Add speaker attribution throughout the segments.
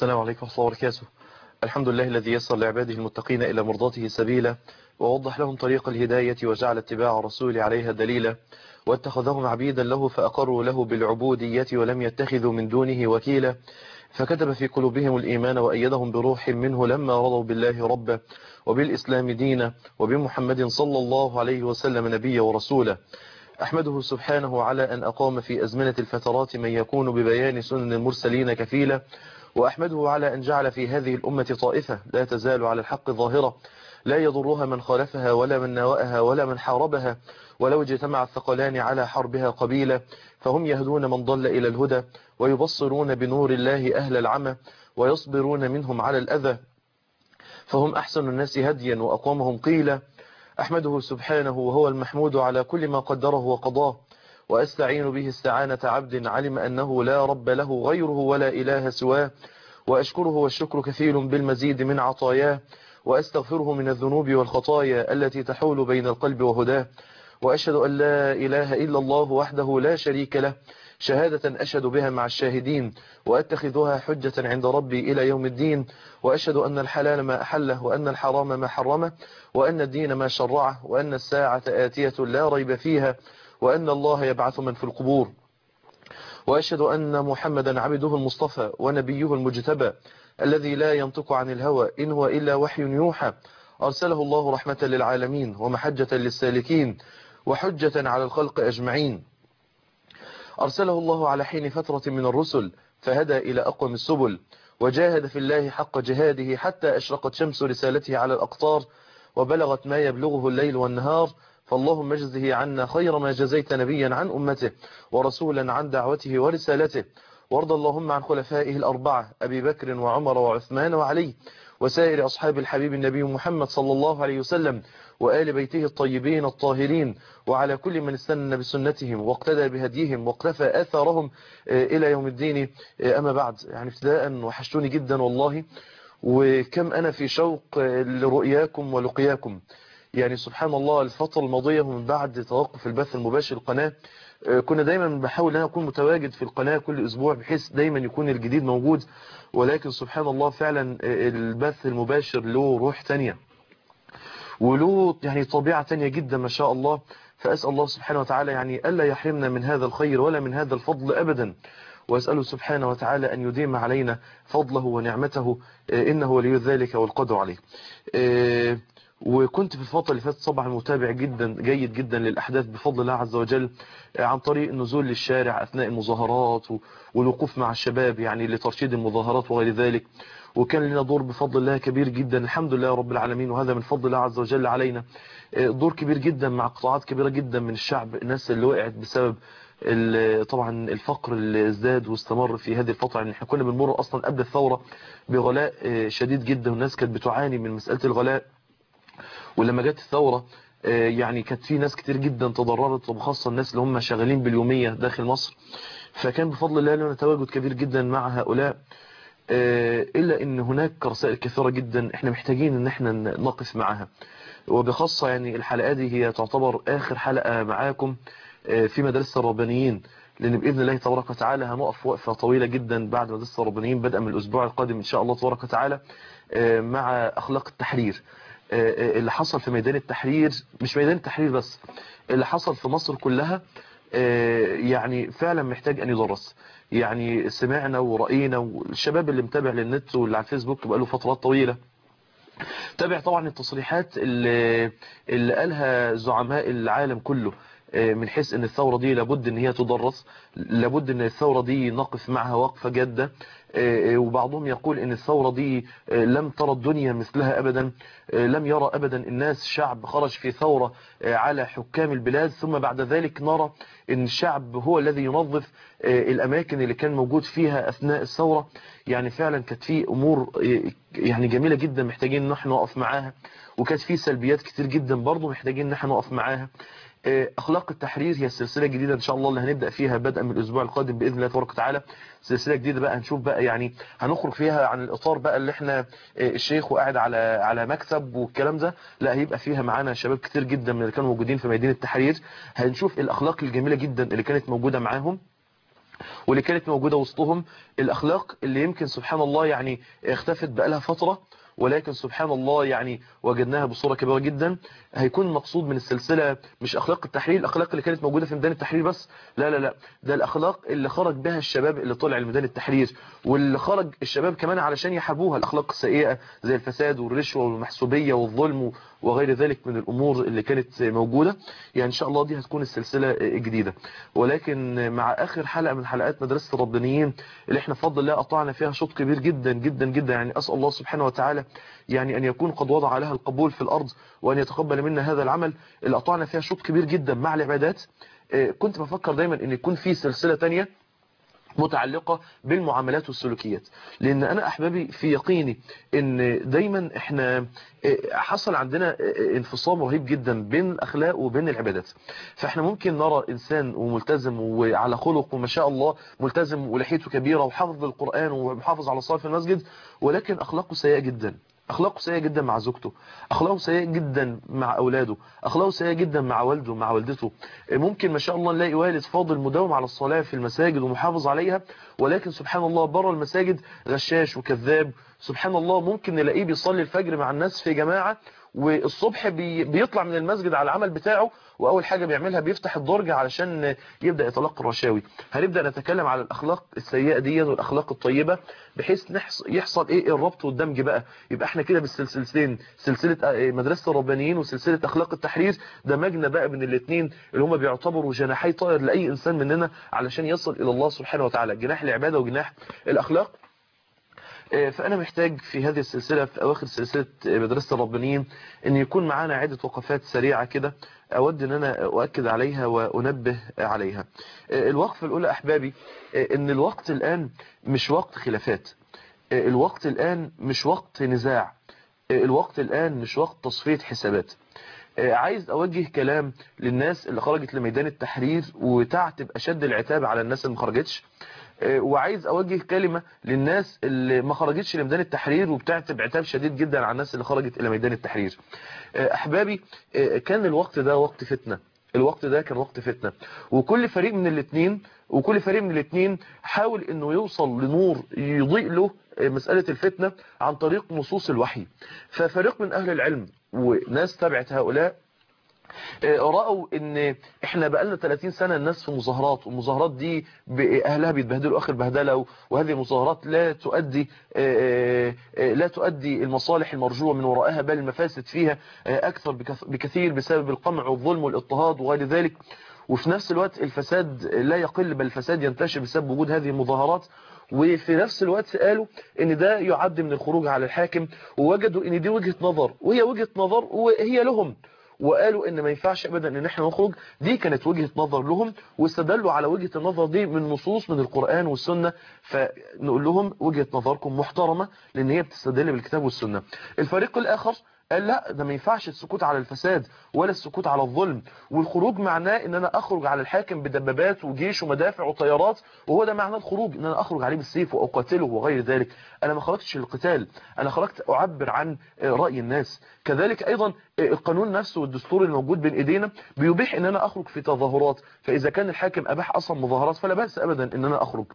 Speaker 1: السلام عليكم ورحمة الله وبركاته. الحمد لله الذي يسر لعباده المتقين إلى مرضاته سبيلا، ووضح لهم طريق الهداية، وجعل اتباع رسول عليها دليلا، واتخذهم عبيدا له فأقروا له بالعبودية ولم يتخذوا من دونه وكيلا، فكتب في قلوبهم الإيمان وأيدهم بروح منه لما رضوا بالله ربا وبالإسلام دينا وبمحمد صلى الله عليه وسلم نبيا ورسولا. أحمده سبحانه على أن أقام في أزمنة الفترات من يكون ببيان سنن المرسلين كفيلا، وأحمده على أن جعل في هذه الأمة طائفة لا تزال على الحق ظاهرة، لا يضرها من خالفها ولا من ناوأها ولا من حاربها، ولو اجتمع الثقلان على حربها قبيلة، فهم يهدون من ضل إلى الهدى، ويبصرون بنور الله أهل العمى، ويصبرون منهم على الأذى، فهم أحسن الناس هديا وأقومهم قيلا. أحمده سبحانه وهو المحمود على كل ما قدره وقضاه، وأستعين به استعانة عبد علم أنه لا رب له غيره ولا إله سواه، وأشكره والشكر كثير بالمزيد من عطاياه، وأستغفره من الذنوب والخطايا التي تحول بين القلب وهداه، وأشهد أن لا إله إلا الله وحده لا شريك له، شهادة أشهد بها مع الشاهدين، وأتخذها حجة عند ربي إلى يوم الدين، وأشهد أن الحلال ما أحله، وأن الحرام ما حرمه، وأن الدين ما شرعه، وأن الساعة آتية لا ريب فيها، وأن الله يبعث من في القبور، وأشهد أن محمدا عبده المصطفى ونبيه المجتبى الذي لا ينطق عن الهوى إن هو إلا وحي يوحى، أرسله الله رحمة للعالمين ومحجة للسالكين وحجة على الخلق أجمعين، أرسله الله على حين فترة من الرسل فهدى إلى أقوم السبل، وجاهد في الله حق جهاده حتى أشرقت شمس رسالته على الأقطار، وبلغت ما يبلغه الليل والنهار، فاللهم اجزه عنا خير ما جزيت نبيا عن أمته ورسولا عن دعوته ورسالته، وارض اللهم عن خلفائه الأربعة أبي بكر وعمر وعثمان وعلي، وسائر أصحاب الحبيب النبي محمد صلى الله عليه وسلم، وآل بيته الطيبين الطاهرين، وعلى كل من استنى بسنتهم واقتدى بهديهم واقتفى آثارهم إلى يوم الدين. أما بعد، يعني ابتداء وحشتوني جدا والله، وكم أنا في شوق لرؤياكم ولقياكم. يعني سبحان الله، الفترة الماضية ومن بعد توقف البث المباشر القناة كنا دايما بحاول ان انا اكون متواجد في القناة كل اسبوع بحيث دايما يكون الجديد موجود، ولكن سبحان الله فعلا البث المباشر له روح تانية وله يعني طبيعة تانية جدا ما شاء الله. فأسأل الله سبحانه وتعالى يعني ألا يحرمنا من هذا الخير ولا من هذا الفضل أبدا، وأسأله سبحانه وتعالى أن يديم علينا فضله ونعمته، إنه ولي ذلك والقدر عليه. وكنت في الفترة اللي فاتت طبعا متابع جدا جيد جدا للأحداث بفضل الله عز وجل، عن طريق النزول للشارع أثناء المظاهرات والوقوف مع الشباب يعني لترشيد المظاهرات وغير ذلك، وكان لنا دور بفضل الله كبير جدا الحمد لله رب العالمين، وهذا من فضل الله عز وجل علينا. دور كبير جدا مع قطاعات كبيرة جدا من الشعب، الناس اللي وقعت بسبب طبعا الفقر اللي ازداد واستمر في هذه الفترة. يعني احنا كنا بنمر اصلا قبل الثورة بغلاء شديد جدا، والناس كانت بتعاني من مسألة الغلاء، ولما جت الثورة يعني كانت في ناس كتير جدا تضررت، وبخاصة الناس اللي هم شغالين باليومية داخل مصر. فكان بفضل الله لنا تواجد كبير جدا مع هؤلاء، إلا إن هناك رسائل كثيرة جدا إحنا محتاجين إن إحنا نقف معها، وبخاصة يعني الحلقات دي هي تعتبر آخر حلقة معاكم في مدرسة الربانيين، لأن بإذن الله تبارك وتعالى هنقف وقفة طويلة جدا بعد مدرسة الربانيين بدءا من الأسبوع القادم إن شاء الله تبارك وتعالى مع أخلاق التحرير. اللي حصل في ميدان التحرير، مش ميدان التحرير بس، اللي حصل في مصر كلها يعني فعلا محتاج أن يدرس. يعني سمعنا ورأينا، والشباب اللي متابع للنت واللي على الفيسبوك بقاله فترات طويلة تابع طبعا التصريحات اللي قالها زعماء العالم كله، من حيث ان الثورة دي لابد ان هي تدرس، لابد ان الثورة دي نقف معها وقفة جادة. وبعضهم يقول ان الثورة دي لم ترى الدنيا مثلها ابدا، لم يرى ابدا الناس شعب خرج في ثورة على حكام البلاد، ثم بعد ذلك نرى ان الشعب هو الذي ينظف الاماكن اللي كان موجود فيها اثناء الثورة. يعني فعلا كانت في امور يعني جميلة جدا محتاجين ان احنا نقف معاها، وكانت في سلبيات كتير جدا برضو محتاجين ان احنا نقف معاها. اخلاق التحرير هي السلسله الجديده ان شاء الله اللي هنبدا فيها بدءا من الاسبوع القادم باذن الله تبارك وتعالى. سلسله جديده بقى هنشوف بقى، يعني هنخرج فيها عن الاطار بقى اللي احنا الشيخ وقاعد على مكتب والكلام ده، لا هيبقى فيها معانا شباب كتير جدا من اللي كانوا موجودين في ميدان التحرير، هنشوف الاخلاق الجميله جدا اللي كانت موجوده معاهم، واللي كانت موجودة وسطهم، الأخلاق اللي يمكن سبحان الله يعني اختفت بقالها فترة، ولكن سبحان الله يعني وجدناها بصورة كبيرة جدا. هيكون المقصود من السلسلة مش أخلاق التحرير، الأخلاق اللي كانت موجودة في ميدان التحرير بس، لا لا لا، ده الأخلاق اللي خرج بها الشباب اللي طلع لميدان التحرير، واللي خرج الشباب كمان علشان يحاربوها، الأخلاق السيئة زي الفساد والرشوة والمحسوبية والظلم وغير ذلك من الأمور اللي كانت موجودة. يعني إن شاء الله دي هتكون السلسلة الجديدة. ولكن مع آخر حلقة من حلقات مدرسة الربانيين اللي احنا بفضل الله قطعنا فيها شوط كبير جدا جدا جدا، يعني أسأل الله سبحانه وتعالى يعني أن يكون قد وضع لها القبول في الأرض، وأن يتقبل منا هذا العمل اللي قطعنا فيها شوط كبير جدا مع العبادات. كنت بفكر دايما أن يكون في سلسلة تانية متعلقة بالمعاملات والسلوكيات، لأن أنا أحبابي في يقيني أن دايما إحنا حصل عندنا انفصام رهيب جدا بين الأخلاق وبين العبادات. فإحنا ممكن نرى إنسان وملتزم وعلى خلق وما شاء الله ملتزم ولحيته كبيرة وحافظ القرآن ومحافظ على الصلاة في المسجد، ولكن أخلاقه سيئة جدا، أخلاقه سيئة جدا مع زوجته، أخلاقه سيئة جدا مع أولاده، أخلاقه سيئة جدا مع والده مع والدته. ممكن ما شاء الله نلاقي والد فاضل مداوم على الصلاة في المساجد ومحافظ عليها، ولكن سبحان الله بره المساجد غشاش وكذاب. سبحان الله ممكن نلاقيه بيصلي الفجر مع الناس في جماعة، والصبح بيطلع من المسجد على العمل بتاعه، واول حاجة بيعملها بيفتح الدرج علشان يبدأ يتلقى الرشاوي. هنبدأ نتكلم على الاخلاق السيئة دي والاخلاق الطيبة، بحيث يحصل ايه الربط والدمج بقى، يبقى احنا كده بالسلسلتين، سلسلة مدرسة الربانيين وسلسلة اخلاق التحرير، دمجنا بقى بين الاثنين اللي هم بيعتبروا جناحي طائر لاي انسان مننا علشان يصل الى الله سبحانه وتعالى، جناح العبادة وجناح الاخلاق. فأنا محتاج في هذه السلسلة في أواخر سلسلة مدرسة الربانيين أن يكون معانا عدة وقفات سريعة كده، أود أن أنا أؤكد عليها وأنبه عليها. الوقفة الأولى أحبابي أن الوقت الآن مش وقت خلافات، الوقت الآن مش وقت نزاع، الوقت الآن مش وقت تصفية حسابات. عايز أوجه كلام للناس اللي خرجت لميدان التحرير وتعتب أشد العتاب على الناس اللي ما خرجتش، وعايز أوجه كلمة للناس اللي ما خرجتش لميدان التحرير وبتعتب عتاب شديد جدا على الناس اللي خرجت إلى ميدان التحرير. أحبابي كان الوقت ده وقت فتنة، الوقت ده كان وقت فتنة، وكل فريق من الاثنين حاول انه يوصل لنور يضيء له مسألة الفتنة عن طريق نصوص الوحي. ففريق من اهل العلم وناس تبعت هؤلاء رأوا ان احنا بقالنا 30 سنة الناس في مظاهرات، والمظاهرات دي اهلها بيتبهدلوا اخر بهدلة، وهذه المظاهرات لا تؤدي المصالح المرجوة من ورائها، بل المفاسد فيها اكثر بكثير بسبب القمع والظلم والاضطهاد وغير ذلك. وفي نفس الوقت الفساد لا يقل، بل الفساد ينتشر بسبب وجود هذه المظاهرات. وفي نفس الوقت قالوا ان ده يعد من الخروج على الحاكم، ووجدوا ان دي وجهة نظر وهي وجهة نظر وهي لهم، وقالوا ان ما ينفعش ابدا ان احنا نخرج. دي كانت وجهة نظر لهم، واستدلوا على وجهة النظر دي من نصوص من القرآن والسنة. فنقول لهم وجهة نظركم محترمة لان هي بتستدل بالكتاب والسنة. الفريق الاخر قال لا، ده ما ينفعش السكوت على الفساد ولا السكوت على الظلم، والخروج معناه ان انا اخرج على الحاكم بدبابات وجيش ومدافع وطيارات، وهو ده معنى الخروج، ان انا اخرج عليه بالسيف واقاتله وغير ذلك. انا ما خرجتش للقتال، انا خرجت اعبر عن رأي الناس. كذلك ايضا القانون نفسه والدستور الموجود بين ايدينا بيبيح ان انا اخرج في تظاهرات، فاذا كان الحاكم اباح اصلا مظاهرات فلا بأس ابدا ان انا اخرج.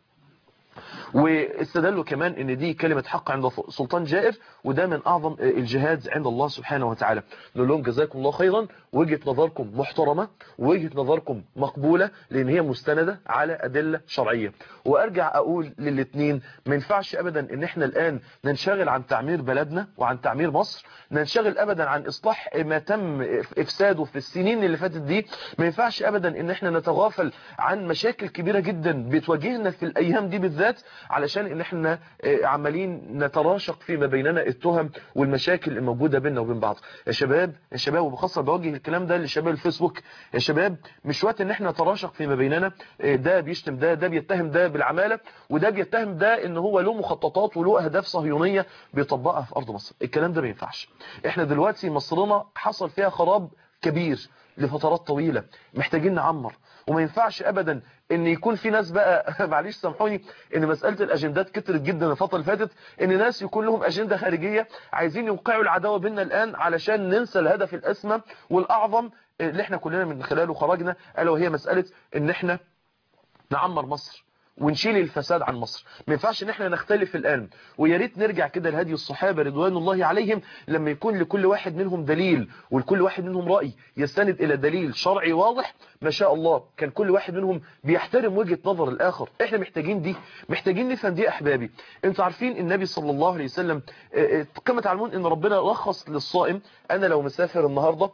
Speaker 1: واستدلوا كمان ان دي كلمة حق عند سلطان جائر، وده من اعظم الجهاد عند الله سبحانه وتعالى. نقول لهم جزاكم الله خيرا، وجهة نظركم محترمة ووجهة نظركم مقبولة لان هي مستندة على ادلة شرعية. وارجع اقول للاثنين ما ينفعش ابدا ان احنا الان ننشغل عن تعمير بلدنا وعن تعمير مصر، ننشغل ابدا عن اصلاح ما تم افساده في السنين اللي فاتت دي. ما ينفعش ابدا ان احنا نتغافل عن مشاكل كبيرة جدا بتواجهنا في الايام دي بالذات، علشان ان احنا عمالين نتراشق فيما بيننا التهم والمشاكل الموجودة بيننا وبين بعض. يا شباب وبخاصة بوجه الكلام ده لشباب الفيسبوك، يا شباب مش وقت ان احنا نتراشق فيما بيننا، ده بيشتم ده بيتهم ده بالعمالة، وده بيتهم ده ان هو له مخططات وله اهداف صهيونية بيطبقها في ارض مصر. الكلام ده ما ينفعش. احنا دلوقتي مصرنا حصل فيها خراب كبير لفترات طويلة، محتاجين نعمر. وما ينفعش ابدا ان يكون في ناس بقى معلش سامحوني ان مسألة الاجندات كترت جدا الفترة اللي فاتت، ان ناس يكون لهم اجندة خارجية عايزين يوقعوا العداوة بيننا الان علشان ننسى الهدف الاسمى والاعظم اللي احنا كلنا من خلاله خرجنا، الا وهي مسألة ان احنا نعمر مصر ونشيل الفساد عن مصر. ما ينفعش ان احنا نختلف الآن، ويا ريت نرجع كده لهدي الصحابة رضوان الله عليهم، لما يكون لكل واحد منهم دليل ولكل واحد منهم رأي يستند إلى دليل شرعي واضح، ما شاء الله كان كل واحد منهم بيحترم وجهة نظر الآخر. احنا محتاجين دي، محتاجين نفهم دي أحبابي. انتوا عارفين النبي صلى الله عليه وسلم كما تعلمون ان ربنا رخص للصائم. انا لو مسافر النهاردة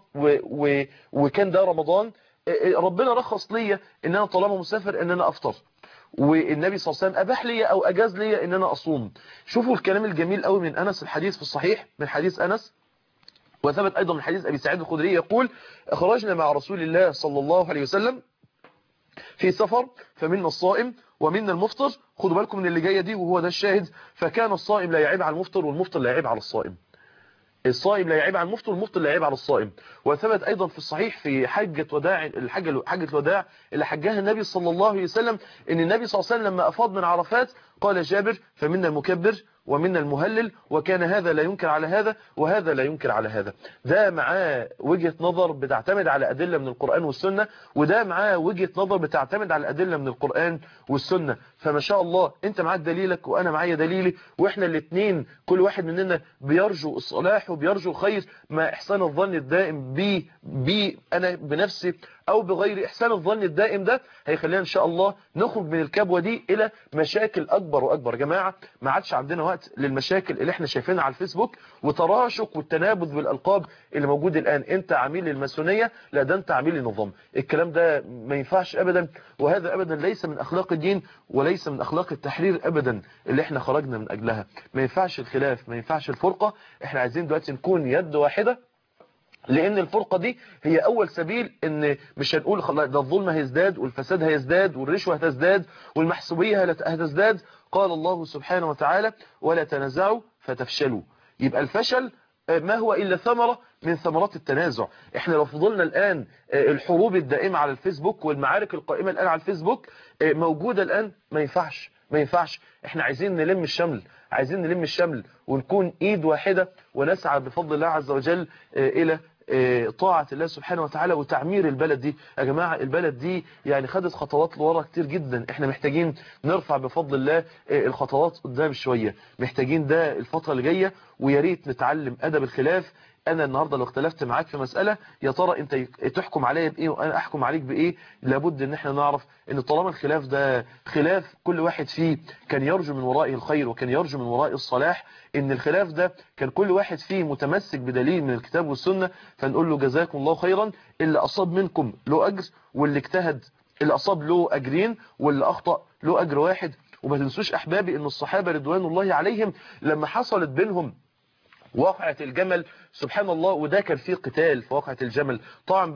Speaker 1: وكان ده رمضان، ربنا رخص لي ان انا طالما مسافر ان انا افطر، والنبي صلى الله عليه وسلم اباح لي او اجاز لي ان انا اصوم. شوفوا الكلام الجميل قوي من انس، الحديث في الصحيح من حديث انس، وثبت ايضا من حديث ابي سعيد الخدري يقول: خرجنا مع رسول الله صلى الله عليه وسلم في سفر فمنا الصائم ومنا المفطر. خدوا بالكم من اللي جايه دي وهو ده الشاهد: فكان الصائم لا يعيب على المفطر والمفطر لا يعيب على الصائم. الصائم لا يعيب على المفطر والمفطر لا يعيب على الصائم. وثبت ايضا في الصحيح في حجة الوداع اللي حجها النبي صلى الله عليه وسلم، ان النبي صلى الله عليه وسلم لما افاض من عرفات قال جابر: فمنا المكبر ومنا المهلل، وكان هذا لا ينكر على هذا وهذا لا ينكر على هذا. ده معاه وجهة نظر بتعتمد على أدلة من القرآن والسنة، وده معاه وجهة نظر بتعتمد على أدلة من القرآن والسنة. فما شاء الله انت معاك دليلك وانا معايا دليلي، واحنا الاثنين كل واحد مننا بيرجو الصلاح وبيرجو الخير، مع احسان الظن الدائم بي انا بنفسي او بغير احسان الظن الدائم. ده هيخلينا ان شاء الله نخرج من الكبوة دي الى مشاكل اكبر واكبر. يا جماعة ما عادش عندنا وقت للمشاكل اللي احنا شايفينها على الفيسبوك وتراشق والتنابذ بالالقاب اللي موجود الان. انت عميل الماسونية، لا ده انت عميل النظام. الكلام ده ما ينفعش ابدا، وهذا ابدا ليس من اخلاق الدين وليس من اخلاق التحرير ابدا اللي احنا خرجنا من اجلها. ما ينفعش الخلاف، ما ينفعش الفرقة. احنا عايزين دلوقتي نكون يد واحدة، لان الفرقة دي هي اول سبيل. ان مش هنقول خلاص ده الظلم هيزداد والفساد هيزداد والرشوة هتزداد والمحسوبية هتزداد. قال الله سبحانه وتعالى: ولا تنازعوا فتفشلوا. يبقى الفشل ما هو إلا ثمرة من ثمرات التنازع. احنا لو فضلنا الآن الحروب الدائمة على الفيسبوك والمعارك القائمة الآن على الفيسبوك موجودة الآن، ما ينفعش ما ينفعش. احنا عايزين نلم الشمل، عايزين نلم الشمل ونكون ايد واحدة، ونسعى بفضل الله عز وجل الى طاعة الله سبحانه وتعالى وتعمير البلد دي. يا جماعة البلد دي يعني خدت خطوات لورا كتير جدا، احنا محتاجين نرفع بفضل الله الخطوات قدام شوية. محتاجين ده الفترة اللي جاية، ويا ريت نتعلم أدب الخلاف. انا النهاردة لو اختلفت معاك في مسألة، يا ترى انت تحكم عليا بايه وانا احكم عليك بايه؟ لابد ان احنا نعرف ان طالما الخلاف ده خلاف كل واحد فيه كان يرجو من ورائه الخير وكان يرجو من ورائه الصلاح، ان الخلاف ده كان كل واحد فيه متمسك بدليل من الكتاب والسنة، فنقول له جزاكم الله خيرا. اللي اصاب منكم له اجر، واللي اجتهد اللي اصاب له اجرين، واللي اخطأ له اجر واحد. وما تنسوش احبابي ان الصحابة رضوان الله عليهم لما حصلت بينهم واقعة الجمل، سبحان الله، وده كان فيه قتال في واقعة الجمل طبعا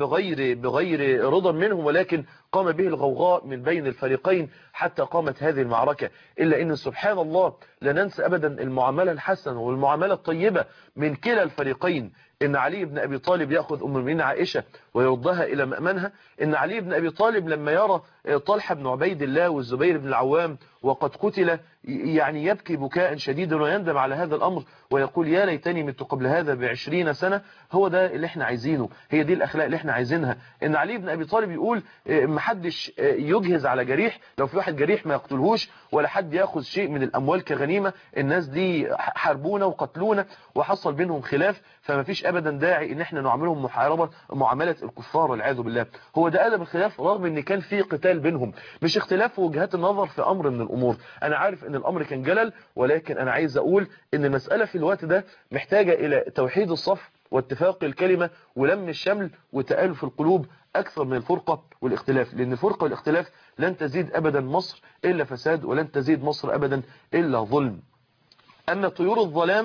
Speaker 1: بغير رضا منهم، ولكن قام به الغوغاء من بين الفريقين حتى قامت هذه المعركة. إلا أن سبحان الله لا ننسى أبدا المعاملة الحسنة والمعاملة الطيبة من كلا الفريقين. إن علي بن أبي طالب يأخذ أم المؤمنين عائشة ويردها إلى مأمنها. إن علي بن أبي طالب لما يرى طلحة بن عبيد الله والزبير بن العوام وقد قتل يعني يبكي بكاء شديدا ويندم على هذا الأمر ويقول: يا ليتني مت قبل هذا ب20 سنة. هو ده اللي احنا عايزينه، هي دي الأخلاق اللي احنا عايزينها. إن علي بن أبي طالب يقول: محدش يجهز على جريح، لو في واحد جريح ما يقتلهوش، ولا حد ياخذ شيء من الأموال كغنيمة. الناس دي حاربونا وقتلونا وحصل بينهم خلاف، فما فيش أبدا داعي إن احنا نعملهم محاربة معاملة الكفار والعياذ بالله. هو ده أدب الخلاف، رغم إن كان في قتال بينهم، مش اختلاف وجهات النظر في أمر من الأمور. أنا عارف إن الأمر كان جلل، ولكن أنا عايز أقول إن المسألة في الوقت ده محتاجة إلى توحيد الصف واتفاق الكلمة ولم الشمل وتآلف القلوب أكثر من الفرقة والاختلاف. لأن الفرقة والاختلاف لن تزيد أبدا مصر إلا فساد، ولن تزيد مصر أبدا إلا ظلم. أما طيور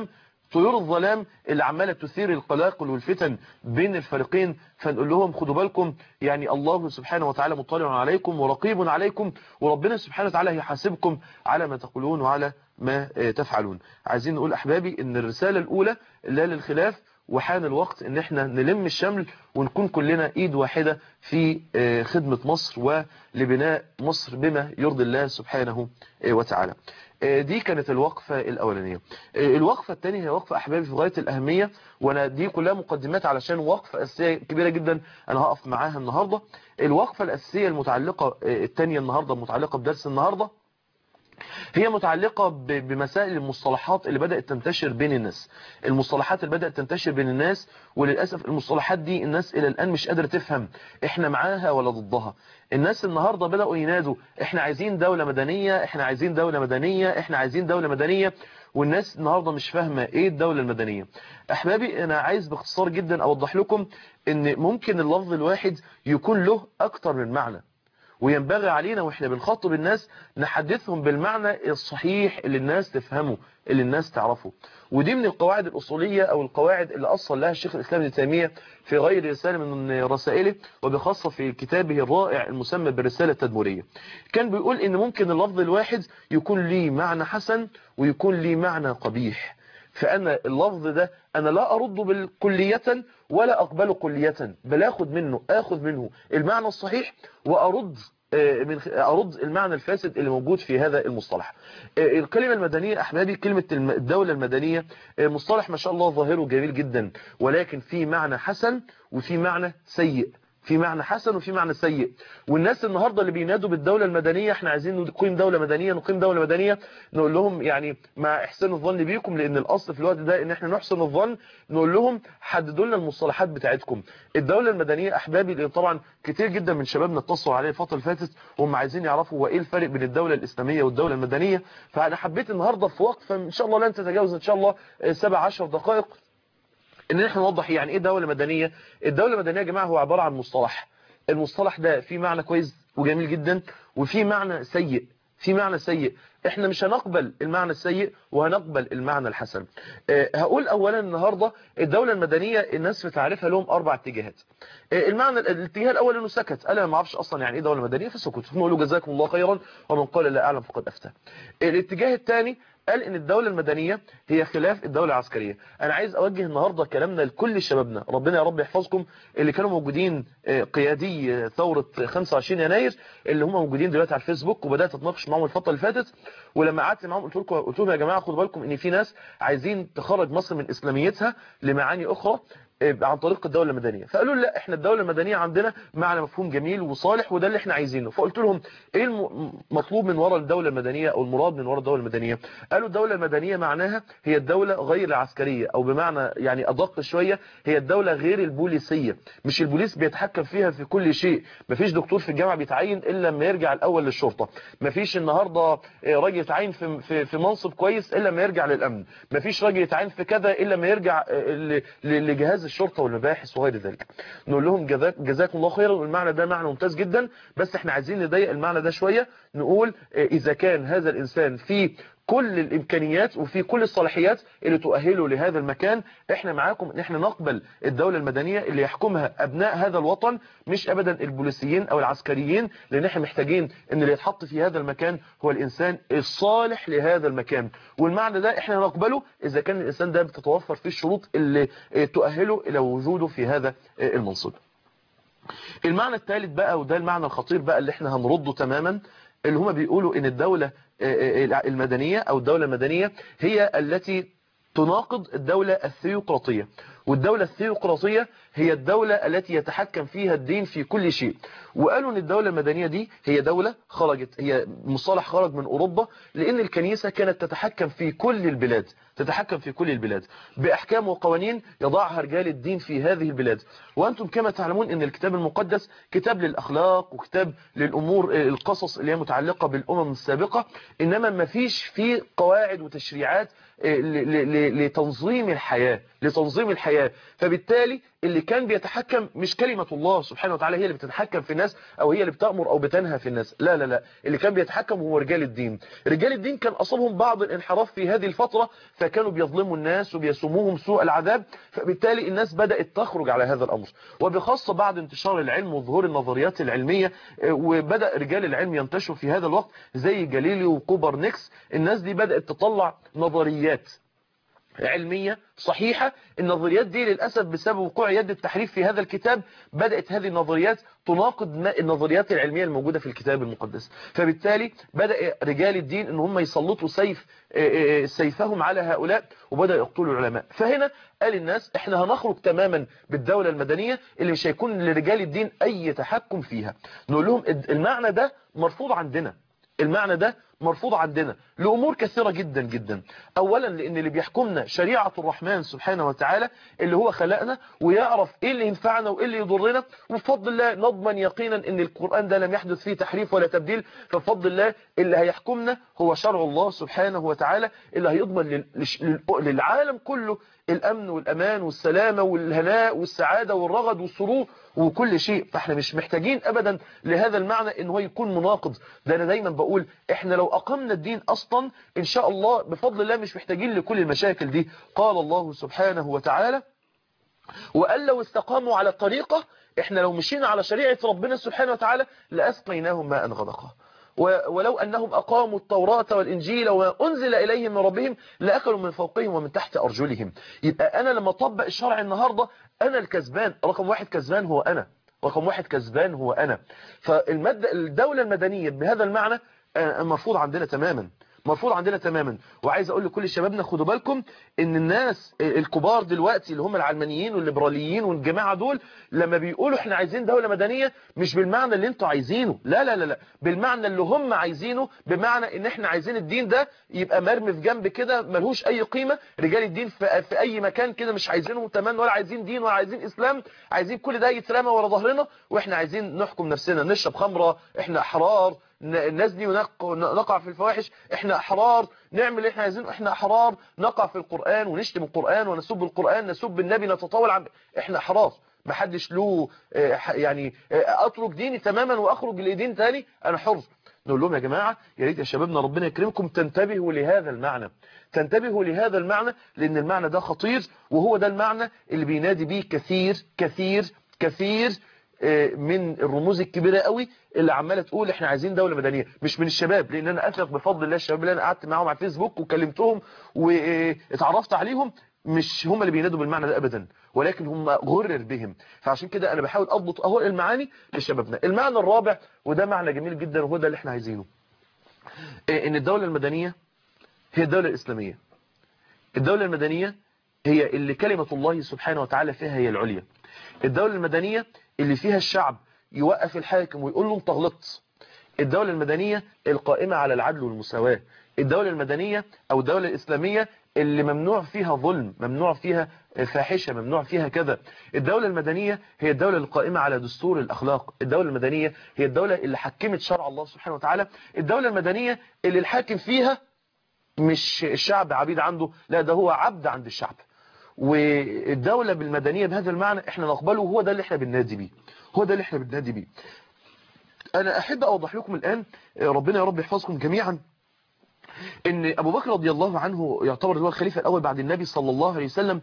Speaker 1: الظلام اللي عمالة تثير القلاقل والفتن بين الفريقين، فنقول لهم خدوا بالكم، يعني الله سبحانه وتعالى مطلع عليكم ورقيب عليكم، وربنا سبحانه وتعالى هيحاسبكم على ما تقولون وعلى ما تفعلون. عايزين نقول أحبابي إن الرسالة الأولى لا للخلاف، وحان الوقت ان احنا نلم الشمل ونكون كلنا ايد واحدة في خدمة مصر ولبناء مصر بما يرضي الله سبحانه وتعالى. دي كانت الوقفة الأولانية. الوقفة الثانية هي وقفة أحبابي في غاية الأهمية، وأنا دي كلها مقدمات علشان وقفة أساسية كبيرة جدا أنا هقف معاها النهاردة. الوقفة الأساسية المتعلقة الثانية النهاردة المتعلقة بدرس النهاردة هي متعلقة بمسائل المصطلحات اللي بدأت تنتشر بين الناس، المصطلحات اللي بدأت تنتشر بين الناس، وللأسف المصطلحات دي الناس إلى الآن مش قادرة تفهم احنا معاها ولا ضدها. الناس النهاردة بدأوا ينادوا احنا عايزين دولة مدنية، احنا عايزين دولة مدنية، احنا عايزين دولة مدنية، والناس النهاردة مش فاهمة ايه الدولة المدنية. احبابي انا عايز باختصار جدا اوضح لكم ان ممكن اللفظ الواحد يكون له اكتر من معنى، وينبغي علينا واحنا بنخاطب الناس نحدثهم بالمعنى الصحيح اللي الناس تفهمه، اللي الناس تعرفه. ودي من القواعد الأصولية أو القواعد اللي أصل لها الشيخ الإسلام ابن تيمية في غير رسالة من رسائله، وبخاصة في كتابه الرائع المسمى بالرسالة التدمرية. كان بيقول إن ممكن اللفظ الواحد يكون ليه معنى حسن ويكون ليه معنى قبيح. فأنا اللفظ ده أنا لا أرده بالكلية ولا أقبله كلية، بل أخذ منه المعنى الصحيح وأرد أرد المعنى الفاسد اللي موجود في هذا المصطلح. الكلمة المدنية أحبابي، كلمة الدولة المدنية مصطلح ما شاء الله ظاهره جميل جدا، ولكن في معنى حسن وفي معنى سيء، في معنى حسن وفي معنى سيء. والناس النهاردة اللي بينادوا بالدولة المدنية احنا عايزين نقيم دولة مدنية، نقيم دولة مدنية، نقول لهم يعني مع احسان الظن بيكم، لان الاصل في الوقت ده ان احنا نحسن الظن، نقول لهم حددوا لنا المصطلحات بتاعتكم. الدولة المدنية احبابي، لان طبعا كتير جدا من شبابنا اتصلوا عليه الفترة اللي فاتت وهم عايزين يعرفوا هو ايه الفرق بين الدولة الاسلامية والدولة المدنية. فانا حبيت النهاردة في وقت فان شاء الله لن تتجاوز ان شاء الله 17 دقائق ان احنا نوضح يعني ايه دولة مدنية. الدولة المدنية يا جماعة هو عبارة عن مصطلح، المصطلح ده فيه معنى كويس وجميل جدا وفيه معنى سيء، في معنى سيء. احنا مش هنقبل المعنى السيء وهنقبل المعنى الحسن. هقول اولا النهاردة الدولة المدنية الناس في تعريفها لهم 4 اتجاهات. الاتجاه الاول انه سكت، انا ما اعرفش اصلا يعني ايه دولة مدنية فسكت، هم يقولوا جزاكم الله خيرا ومن قال لا اعلم فقد افتى. الاتجاه الثاني قال ان الدولة المدنية هي خلاف الدولة العسكرية. انا عايز اوجه النهاردة كلامنا لكل شبابنا، ربنا يا رب يحفظكم، اللي كانوا موجودين قيادي ثورة 25 يناير اللي هم موجودين دلوقتي على الفيسبوك، وبدأت اتناقش معهم الفترة اللي فاتت. ولما قعدت معهم قلت لهم يا جماعة خدوا بالكم ان في ناس عايزين تخرج مصر من اسلاميتها لمعاني اخرى عن طريق الدولة المدنية. فقالوا لا احنا الدولة المدنية عندنا معنى مفهوم جميل وصالح وده اللي احنا عايزينه. فقلت لهم ايه المطلوب من وراء الدولة المدنية او المراد من وراء الدولة المدنية؟ قالوا الدولة المدنية معناها هي الدولة غير العسكرية، او بمعنى يعني ادق شوية هي الدولة غير البوليسية. مش البوليس بيتحكم فيها في كل شيء، مفيش دكتور في الجامعة بيتعين الا لما يرجع الاول للشرطة، مفيش النهاردة راجل يتعين في منصب كويس الا لما يرجع للامن، مفيش راجل يتعين في كذا الا لما يرجع لجهاز الشرطة والمباحث وغير ذلك. نقول لهم جزاكم الله خيرا، والمعنى ده معنى ممتاز جدا، بس احنا عايزين نضيق المعنى ده شوية، نقول اذا كان هذا الانسان في كل الامكانيات وفي كل الصلاحيات اللي تؤهله لهذا المكان، احنا معاكم ان احنا نقبل الدولة المدنية اللي يحكمها ابناء هذا الوطن، مش ابدا البوليسيين او العسكريين، لان احنا محتاجين ان اللي يتحط في هذا المكان هو الانسان الصالح لهذا المكان. والمعنى ده احنا نقبله اذا كان الانسان ده بتتوفر فيه الشروط اللي تؤهله الى وجوده في هذا المنصب. المعنى الثالث بقى، وده المعنى الخطير بقى اللي احنا هنرده تماما، اللي هما بيقولوا ان الدولة المدنية او الدولة المدنية هي التي تناقض الدولة الثيوقراطية. والدولة الثيوقراطية هي الدولة التي يتحكم فيها الدين في كل شيء. وقالوا ان الدولة المدنية دي هي دولة خرجت، هي مصطلح خرج من اوروبا، لان الكنيسة كانت تتحكم في كل البلاد، تتحكم في كل البلاد باحكام وقوانين يضعها رجال الدين في هذه البلاد. وانتم كما تعلمون ان الكتاب المقدس كتاب للاخلاق وكتاب للامور القصص اللي هي متعلقة بالامم السابقة، انما ما فيش فيه قواعد وتشريعات لتنظيم الحياة، لتنظيم الحياة. فبالتالي اللي كان بيتحكم مش كلمة الله سبحانه وتعالى هي اللي بتتحكم في الناس او هي اللي بتأمر او بتنهى في الناس، لا لا لا، اللي كان بيتحكم هو رجال الدين. رجال الدين كان اصابهم بعض الانحراف في هذه الفترة، فكانوا بيظلموا الناس وبيسوموهم سوء العذاب، فبالتالي الناس بدأت تخرج على هذا الامر. وبخاصة بعد انتشار العلم وظهور النظريات العلمية، وبدأ رجال العلم ينتشروا في هذا الوقت زي جاليليو وكوبرنيكس، الناس دي بدأت تطلع نظريات علمية صحيحة. النظريات دي للأسف بسبب وقوع يد التحريف في هذا الكتاب بدأت هذه النظريات تناقض النظريات العلمية الموجودة في الكتاب المقدس. فبالتالي بدأ رجال الدين ان هم يسلطوا سيفهم على هؤلاء وبدأ يقتلوا العلماء. فهنا قال الناس احنا هنخرج تماما بالدولة المدنية اللي مش هيكون لرجال الدين اي تحكم فيها. نقول لهم المعنى ده مرفوض عندنا، المعنى ده مرفوض عندنا لأمور كثيرة جدا جدا. أولا لأن اللي بيحكمنا شريعة الرحمن سبحانه وتعالى اللي هو خلقنا ويعرف إيه اللي ينفعنا وإيه اللي يضرنا، وبفضل الله نضمن يقينا أن القرآن ده لم يحدث فيه تحريف ولا تبديل. فبفضل الله اللي هيحكمنا هو شرع الله سبحانه وتعالى اللي هيضمن للعالم كله الأمن والأمان والسلامة والهناء والسعادة والرغد والسرور وكل شيء. فاحنا مش محتاجين أبدا لهذا المعنى ان هو يكون مناقض. ده أنا دايما بقول احنا لو أقمنا الدين أصلا إن شاء الله بفضل الله مش محتاجين لكل المشاكل دي. قال الله سبحانه وتعالى وقال لو استقاموا على الطريقة، احنا لو مشينا على شريعة ربنا سبحانه وتعالى لأسقيناهم ماء غدقا ولو أنهم أقاموا التوراة والإنجيل وما أنزل إليهم من ربهم لأكلوا من فوقهم ومن تحت أرجلهم. يبقى أنا لما أطبق الشرع النهاردة أنا الكسبان، رقم واحد كسبان هو أنا، رقم واحد كسبان هو أنا. الدولة المدنية بهذا المعنى مرفوض عندنا تماما، مرفوض عندنا تماما. وعايز اقول لكل شبابنا خدوا بالكم ان الناس الكبار دلوقتي اللي هم العلمانيين والليبراليين والجماعه دول لما بيقولوا احنا عايزين دوله مدنيه مش بالمعنى اللي انتوا عايزينه، لا لا لا لا، بالمعنى اللي هم عايزينه، بمعنى ان احنا عايزين الدين ده يبقى مرمي في جنب كده ملهوش اي قيمه. رجال الدين في اي مكان كده مش عايزينهم تمام، ولا عايزين دين ولا عايزين اسلام، عايزين كل ده يترمى ورا ظهرنا واحنا عايزين نحكم نفسنا، نشرب خمره، احنا احرار، نزني ونقع في الفواحش، احنا احرار، نعمل اللي احنا عايزينه، احنا احرار، نقع في القرآن ونشتم القرآن ونسب القرآن، نسب النبي، نتطاول عن، احنا احرار، ما حدش له يعني اترك ديني تماما واخرج لدين تاني، انا حر. نقول لهم يا جماعة يا ريت يا شبابنا ربنا يكرمكم تنتبهوا لهذا المعنى، تنتبهوا لهذا المعنى، لان المعنى ده خطير، وهو ده المعنى اللي بينادي بيه كثير كثير كثير من الرموز الكبيرة قوي اللي عمالة تقول احنا عايزين دولة مدنية. مش من الشباب، لان انا اثق بفضل الله الشباب اللي انا قعدت معاهم على فيسبوك وكلمتهم واتعرفت عليهم مش هم اللي بينادوا بالمعنى ده ابدا، ولكن هم غرر بهم. فعشان كده انا بحاول اضبط اهو المعاني لشبابنا. المعنى الرابع وده معنى جميل جدا وهو ده اللي احنا عايزينه، ان الدولة المدنية هي الدولة الاسلامية. الدولة المدنية هي اللي كلمة الله سبحانه وتعالى فيها هي العليا. الدولة المدنية اللي فيها الشعب يوقف الحاكم ويقول له انت غلطت. الدولة المدنية القائمة على العدل والمساواة. الدولة المدنية او الدولة الإسلامية اللي ممنوع فيها ظلم، ممنوع فيها فاحشة، ممنوع فيها كذا. الدولة المدنية هي الدولة القائمة على دستور الأخلاق. الدولة المدنية هي الدولة اللي حكمت شرع الله سبحانه وتعالى. الدولة المدنية اللي الحاكم فيها مش الشعب عبيد عنده، لا ده هو عبد عند الشعب. والدولة بالمدنية بهذا المعنى احنا نقبله، وهو ده اللي احنا بننادي بيه، هو ده اللي احنا بننادي بيه. انا احب اوضح لكم الان، ربنا يا رب يحفظكم جميعا، ان ابو بكر رضي الله عنه يعتبر هو الخليفة الاول بعد النبي صلى الله عليه وسلم.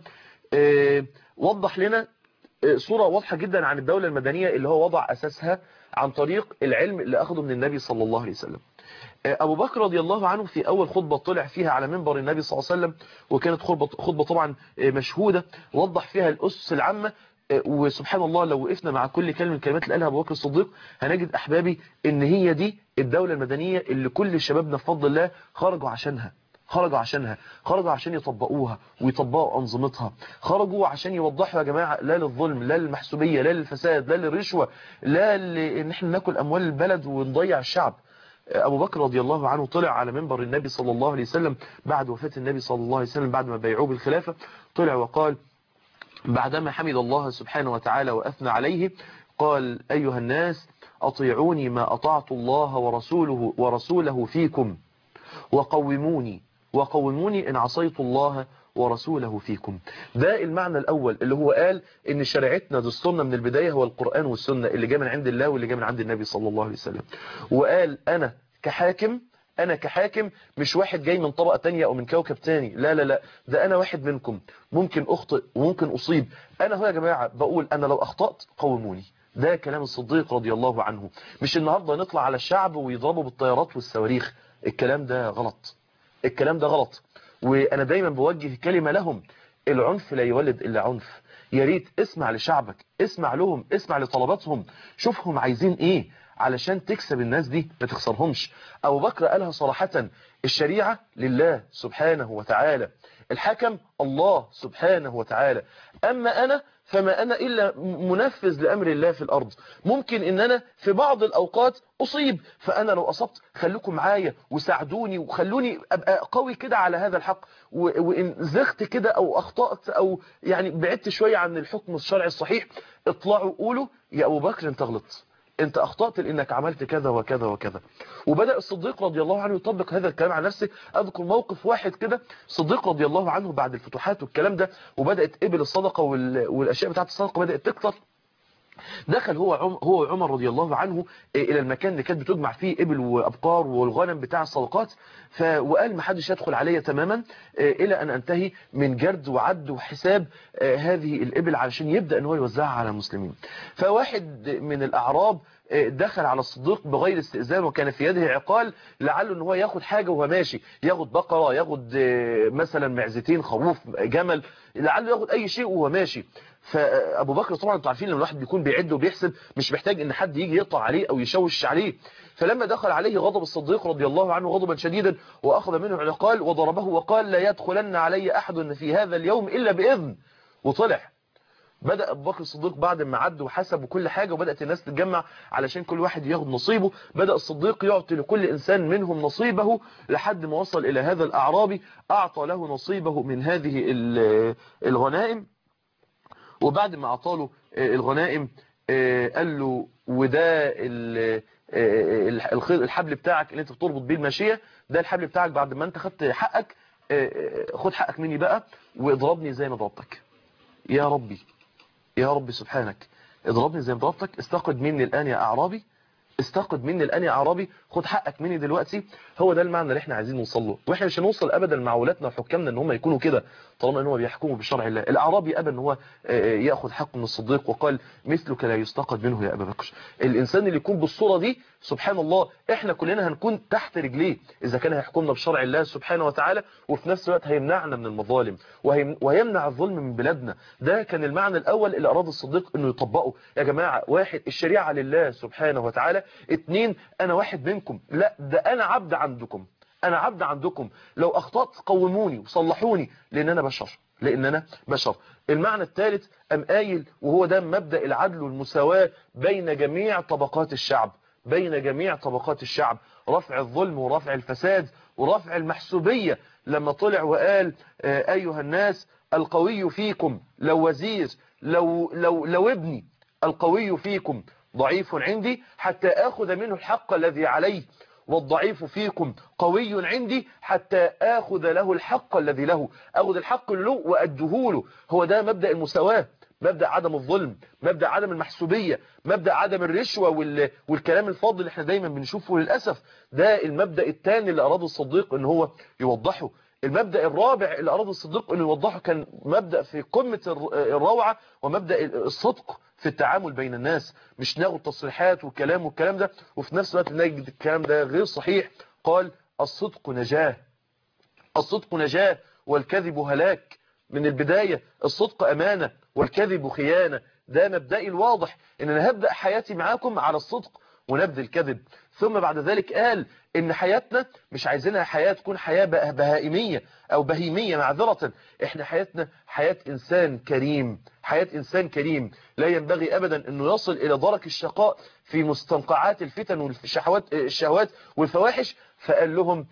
Speaker 1: وضح لنا صورة واضحة جدا عن الدولة المدنية اللي هو وضع اساسها عن طريق العلم اللي اخذه من النبي صلى الله عليه وسلم. أبو بكر رضي الله عنه في أول خطبة طلع فيها على منبر النبي صلى الله عليه وسلم، وكانت خطبة طبعا مشهودة، وضح فيها الأسس العامة. وسبحان الله لو وقفنا مع كل كلمة من الكلمات اللي قالها أبو بكر الصديق هنجد أحبابي إن هي دي الدولة المدنية اللي كل شبابنا بفضل الله خرجوا عشانها، خرجوا عشان يطبقوها ويطبقوا أنظمتها، خرجوا عشان يوضحوا يا جماعة لا للظلم، لا للمحسوبية، لا للفساد، لا للرشوة، لا لإن احنا ناكل أموال البلد ونضيع الشعب. أبو بكر رضي الله عنه طلع على منبر النبي صلى الله عليه وسلم بعد وفاة النبي صلى الله عليه وسلم، بعد ما بيعوه بالخلافة، طلع وقال بعدما حمد الله سبحانه وتعالى وأثنى عليه، قال أيها الناس أطيعوني ما أطعت الله ورسوله فيكم، وقوموني إن عصيت الله ورسوله فيكم. ده المعنى الأول اللي هو قال إن شريعتنا دستورنا من البداية هو القرآن والسنة اللي جاء من عند الله واللي جاء من عند النبي صلى الله عليه وسلم. وقال أنا كحاكم مش واحد جاي من طبقة تانية أو من كوكب تاني، لا لا لا، ده أنا واحد منكم، ممكن أخطئ وممكن أصيب. أنا هو يا جماعة بقول أنا لو أخطأت قوموني. ده كلام الصديق رضي الله عنه. مش النهاردة نطلع على الشعب ويضربوا بالطيارات والصواريخ، الكلام ده غلط، الكلام ده غلط. وأنا دايما بوجه كلمة لهم، العنف لا يولد إلا عنف. يا ريت اسمع لشعبك، اسمع لهم، اسمع لطلباتهم، شوفهم عايزين ايه علشان تكسب الناس دي، ما تخسرهمش. أبو بكر قالها صراحة، الشريعة لله سبحانه وتعالى، الحكم الله سبحانه وتعالى، أما أنا فما أنا إلا منفذ لأمر الله في الأرض. ممكن إن أنا في بعض الأوقات أصيب، فأنا لو أصبت خليكم معايا وساعدوني وخلوني أبقى قوي كده على هذا الحق، وإن زغت كده أو أخطأت أو يعني بعدت شوية عن الحكم الشرعي الصحيح، اطلعوا قولوا يا أبو بكر أنت غلطت، انت اخطأت لانك عملت كذا وكذا وكذا. وبدأ الصديق رضي الله عنه يطبق هذا الكلام على نفسه. اذكر موقف واحد كده، الصديق رضي الله عنه بعد الفتوحات والكلام ده، وبدأت ابل الصدقة والاشياء بتاعت الصدقة بدأت تكتر، دخل هو وعمر رضي الله عنه الى المكان اللي كانت بتجمع فيه ابل وابقار والغنم بتاع الصدقات، وقال ما حدش يدخل عليا تماما الى ان انتهي من جرد وعد وحساب هذه الابل علشان يبدأ ان هو يوزعها على المسلمين. فواحد من الاعراب دخل على الصديق بغير استئذان، وكان في يده عقال لعله ان هو ياخد حاجة وهو ماشي، ياخد بقرة، ياخد مثلا معزتين، خروف، جمل، لعله ياخد اي شيء وهو ماشي. فابو بكر طبعا انتوا عارفين لما الواحد بيكون بيعد وبيحسب مش محتاج ان حد يجي يقطع عليه او يشوش عليه. فلما دخل عليه غضب الصديق رضي الله عنه غضبا شديدا، واخذ منه العقال وضربه وقال لا يدخلن علي احد في هذا اليوم الا باذن، وطلع. بدأ أبو بكر الصديق بعد ما عد وحسب وكل حاجة وبدأت الناس تتجمع علشان كل واحد ياخد نصيبه، بدأ الصديق يعطي لكل إنسان منهم نصيبه لحد ما وصل إلى هذا الأعرابي، أعطى له نصيبه من هذه الغنائم. وبعد ما أعطاله الغنائم قال له وده الحبل بتاعك اللي انت بتربط بيه الماشية، ده الحبل بتاعك بعد ما انت خدت حقك، خد حقك مني بقى واضربني زي ما ضربتك. يا ربي يا رب سبحانك، اضربني زي ما ضربتك، استقد مني الآن يا أعرابي، استقد مني الآن يا أعرابي، خد حقك مني دلوقتي. هو ده المعنى اللي احنا عايزين نوصل له، واحنا مش هنوصل ابدا مع ولاتنا وحكامنا ان هم يكونوا كده طالما ان هم بيحكموا بشرع الله. الاعرابي ابى ان هو ياخذ حقه من الصديق وقال مثلك لا يستقد منه يا ابا بكر. الانسان اللي يكون بالصوره دي سبحان الله احنا كلنا هنكون تحت رجليه اذا كان هيحكمنا بشرع الله سبحانه وتعالى، وفي نفس الوقت هيمنعنا من المظالم وهيمنع الظلم من بلادنا. ده كان المعنى الاول اللي اراد الصديق انه يطبقه. يا جماعه، واحد الشريعه لله سبحانه وتعالى، اتنين انا واحد منكم، لا ده انا عبد عندكم، انا عبد عندكم، لو اخطأت قوموني وصلحوني لان انا بشر، لان انا بشر. المعنى الثالث ام قايل وهو ده مبدأ العدل والمساواة بين جميع طبقات الشعب، بين جميع طبقات الشعب، رفع الظلم ورفع الفساد ورفع المحسوبية. لما طلع وقال ايها الناس القوي فيكم لو وزير لو ابني، القوي فيكم ضعيف عندي حتى آخذ منه الحق الذي عليه، والضعيف فيكم قوي عندي حتى آخذ له الحق الذي له، أخذ الحق له وأديه له. هو ده مبدأ المساواة، مبدأ عدم الظلم، مبدأ عدم المحسوبية، مبدأ عدم الرشوة والكلام الفاضل اللي احنا دايما بنشوفه للأسف. ده المبدأ الثاني اللي أراد الصديق ان هو يوضحه. المبدأ الرابع اللي أراد الصديق انه يوضحه كان مبدأ في قمة الروعة، ومبدأ الصدق في التعامل بين الناس. مش ناخد تصريحات والكلام ده وفي نفس الوقت نجد الكلام ده غير صحيح. قال الصدق نجاة، الصدق نجاة والكذب هلاك. من البداية الصدق أمانة والكذب خيانة. ده مبدئي الواضح ان انا هبدأ حياتي معاكم على الصدق ونبذ الكذب. ثم بعد ذلك قال ان حياتنا مش عايزينها حياة تكون حياة بهائمية او بهيمية، معذرة، احنا حياتنا حياة انسان كريم، حياة انسان كريم. لا ينبغي ابدا انه يصل الى درك الشقاء في مستنقعات الفتن والشهوات والفواحش. فقال لهم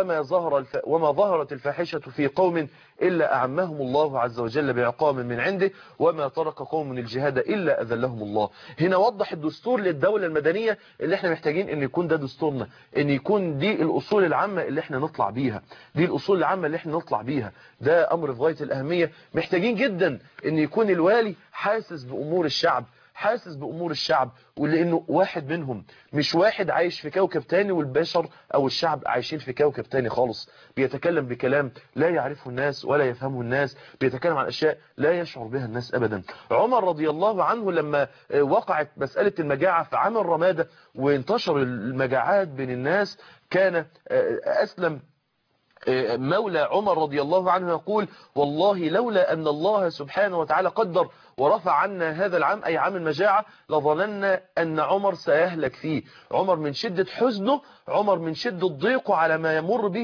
Speaker 1: وما ظهرت الفاحشة في قوم إلا أعمهم الله عز وجل بعقاب من عنده، وما ترك قوم الجهاد إلا أذلهم الله. هنا وضح الدستور للدولة المدنية اللي احنا محتاجين ان يكون ده دستورنا، ان يكون دي الأصول العامة اللي احنا نطلع بيها، دي الأصول العامة اللي احنا نطلع بيها. ده أمر في غاية الأهمية. محتاجين جدا ان يكون الوالي حاسس بأمور الشعب، حاسس بأمور الشعب، ولأنه واحد منهم، مش واحد عايش في كوكب تاني والبشر أو الشعب عايشين في كوكب تاني خالص. بيتكلم بكلام لا يعرفه الناس ولا يفهمه الناس، بيتكلم عن أشياء لا يشعر بها الناس أبدا. عمر رضي الله عنه لما وقعت مسألة المجاعة في عام الرمادة وانتشر المجاعات بين الناس، كان أسلم مولى عمر رضي الله عنه يقول والله لولا أن الله سبحانه وتعالى قدر ورفع عنا هذا العام أي عام المجاعة لظننا أن عمر سيهلك فيه. عمر من شدة حزنه، عمر من شدة ضيقه على ما يمر به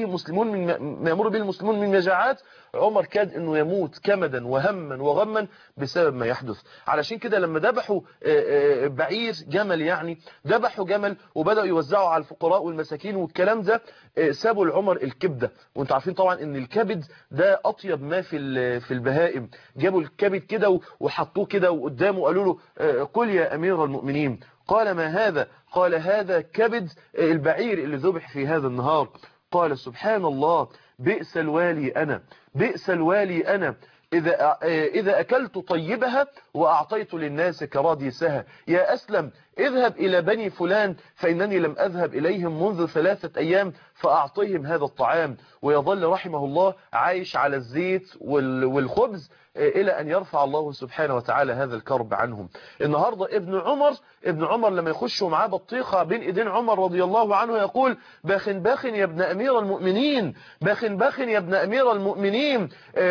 Speaker 1: المسلمون من مجاعات، عمر كاد أنه يموت كمدا وهما وغما بسبب ما يحدث. علشان كده لما ذبحوا بعير جمل، يعني ذبحوا جمل وبدأوا يوزعوا على الفقراء والمساكين والكلام ده، سابوا لعمر الكبدة. وانتوا عارفين طبعا ان الكبد ده اطيب ما في البهائم. جابوا الكبد كده وحطوه كده وقدامه قالوا له قل يا امير المؤمنين. قال ما هذا؟ قال هذا كبد البعير اللي ذبح في هذا النهار. قال سبحان الله، بئس الوالي أنا، بئس الوالي أنا إذا أكلت طيبها وأعطيت للناس كراديسها. يا أسلم اذهب إلى بني فلان فإنني لم أذهب إليهم منذ 3 أيام فأعطيهم هذا الطعام. ويظل رحمه الله عايش على الزيت والخبز إلى أن يرفع الله سبحانه وتعالى هذا الكرب عنهم. النهاردة ابن عمر لما يخشوا معاه بطيخة بين إيدين عمر رضي الله عنه يقول باخ باخ يا ابن أمير المؤمنين، باخ باخ يا ابن أمير المؤمنين،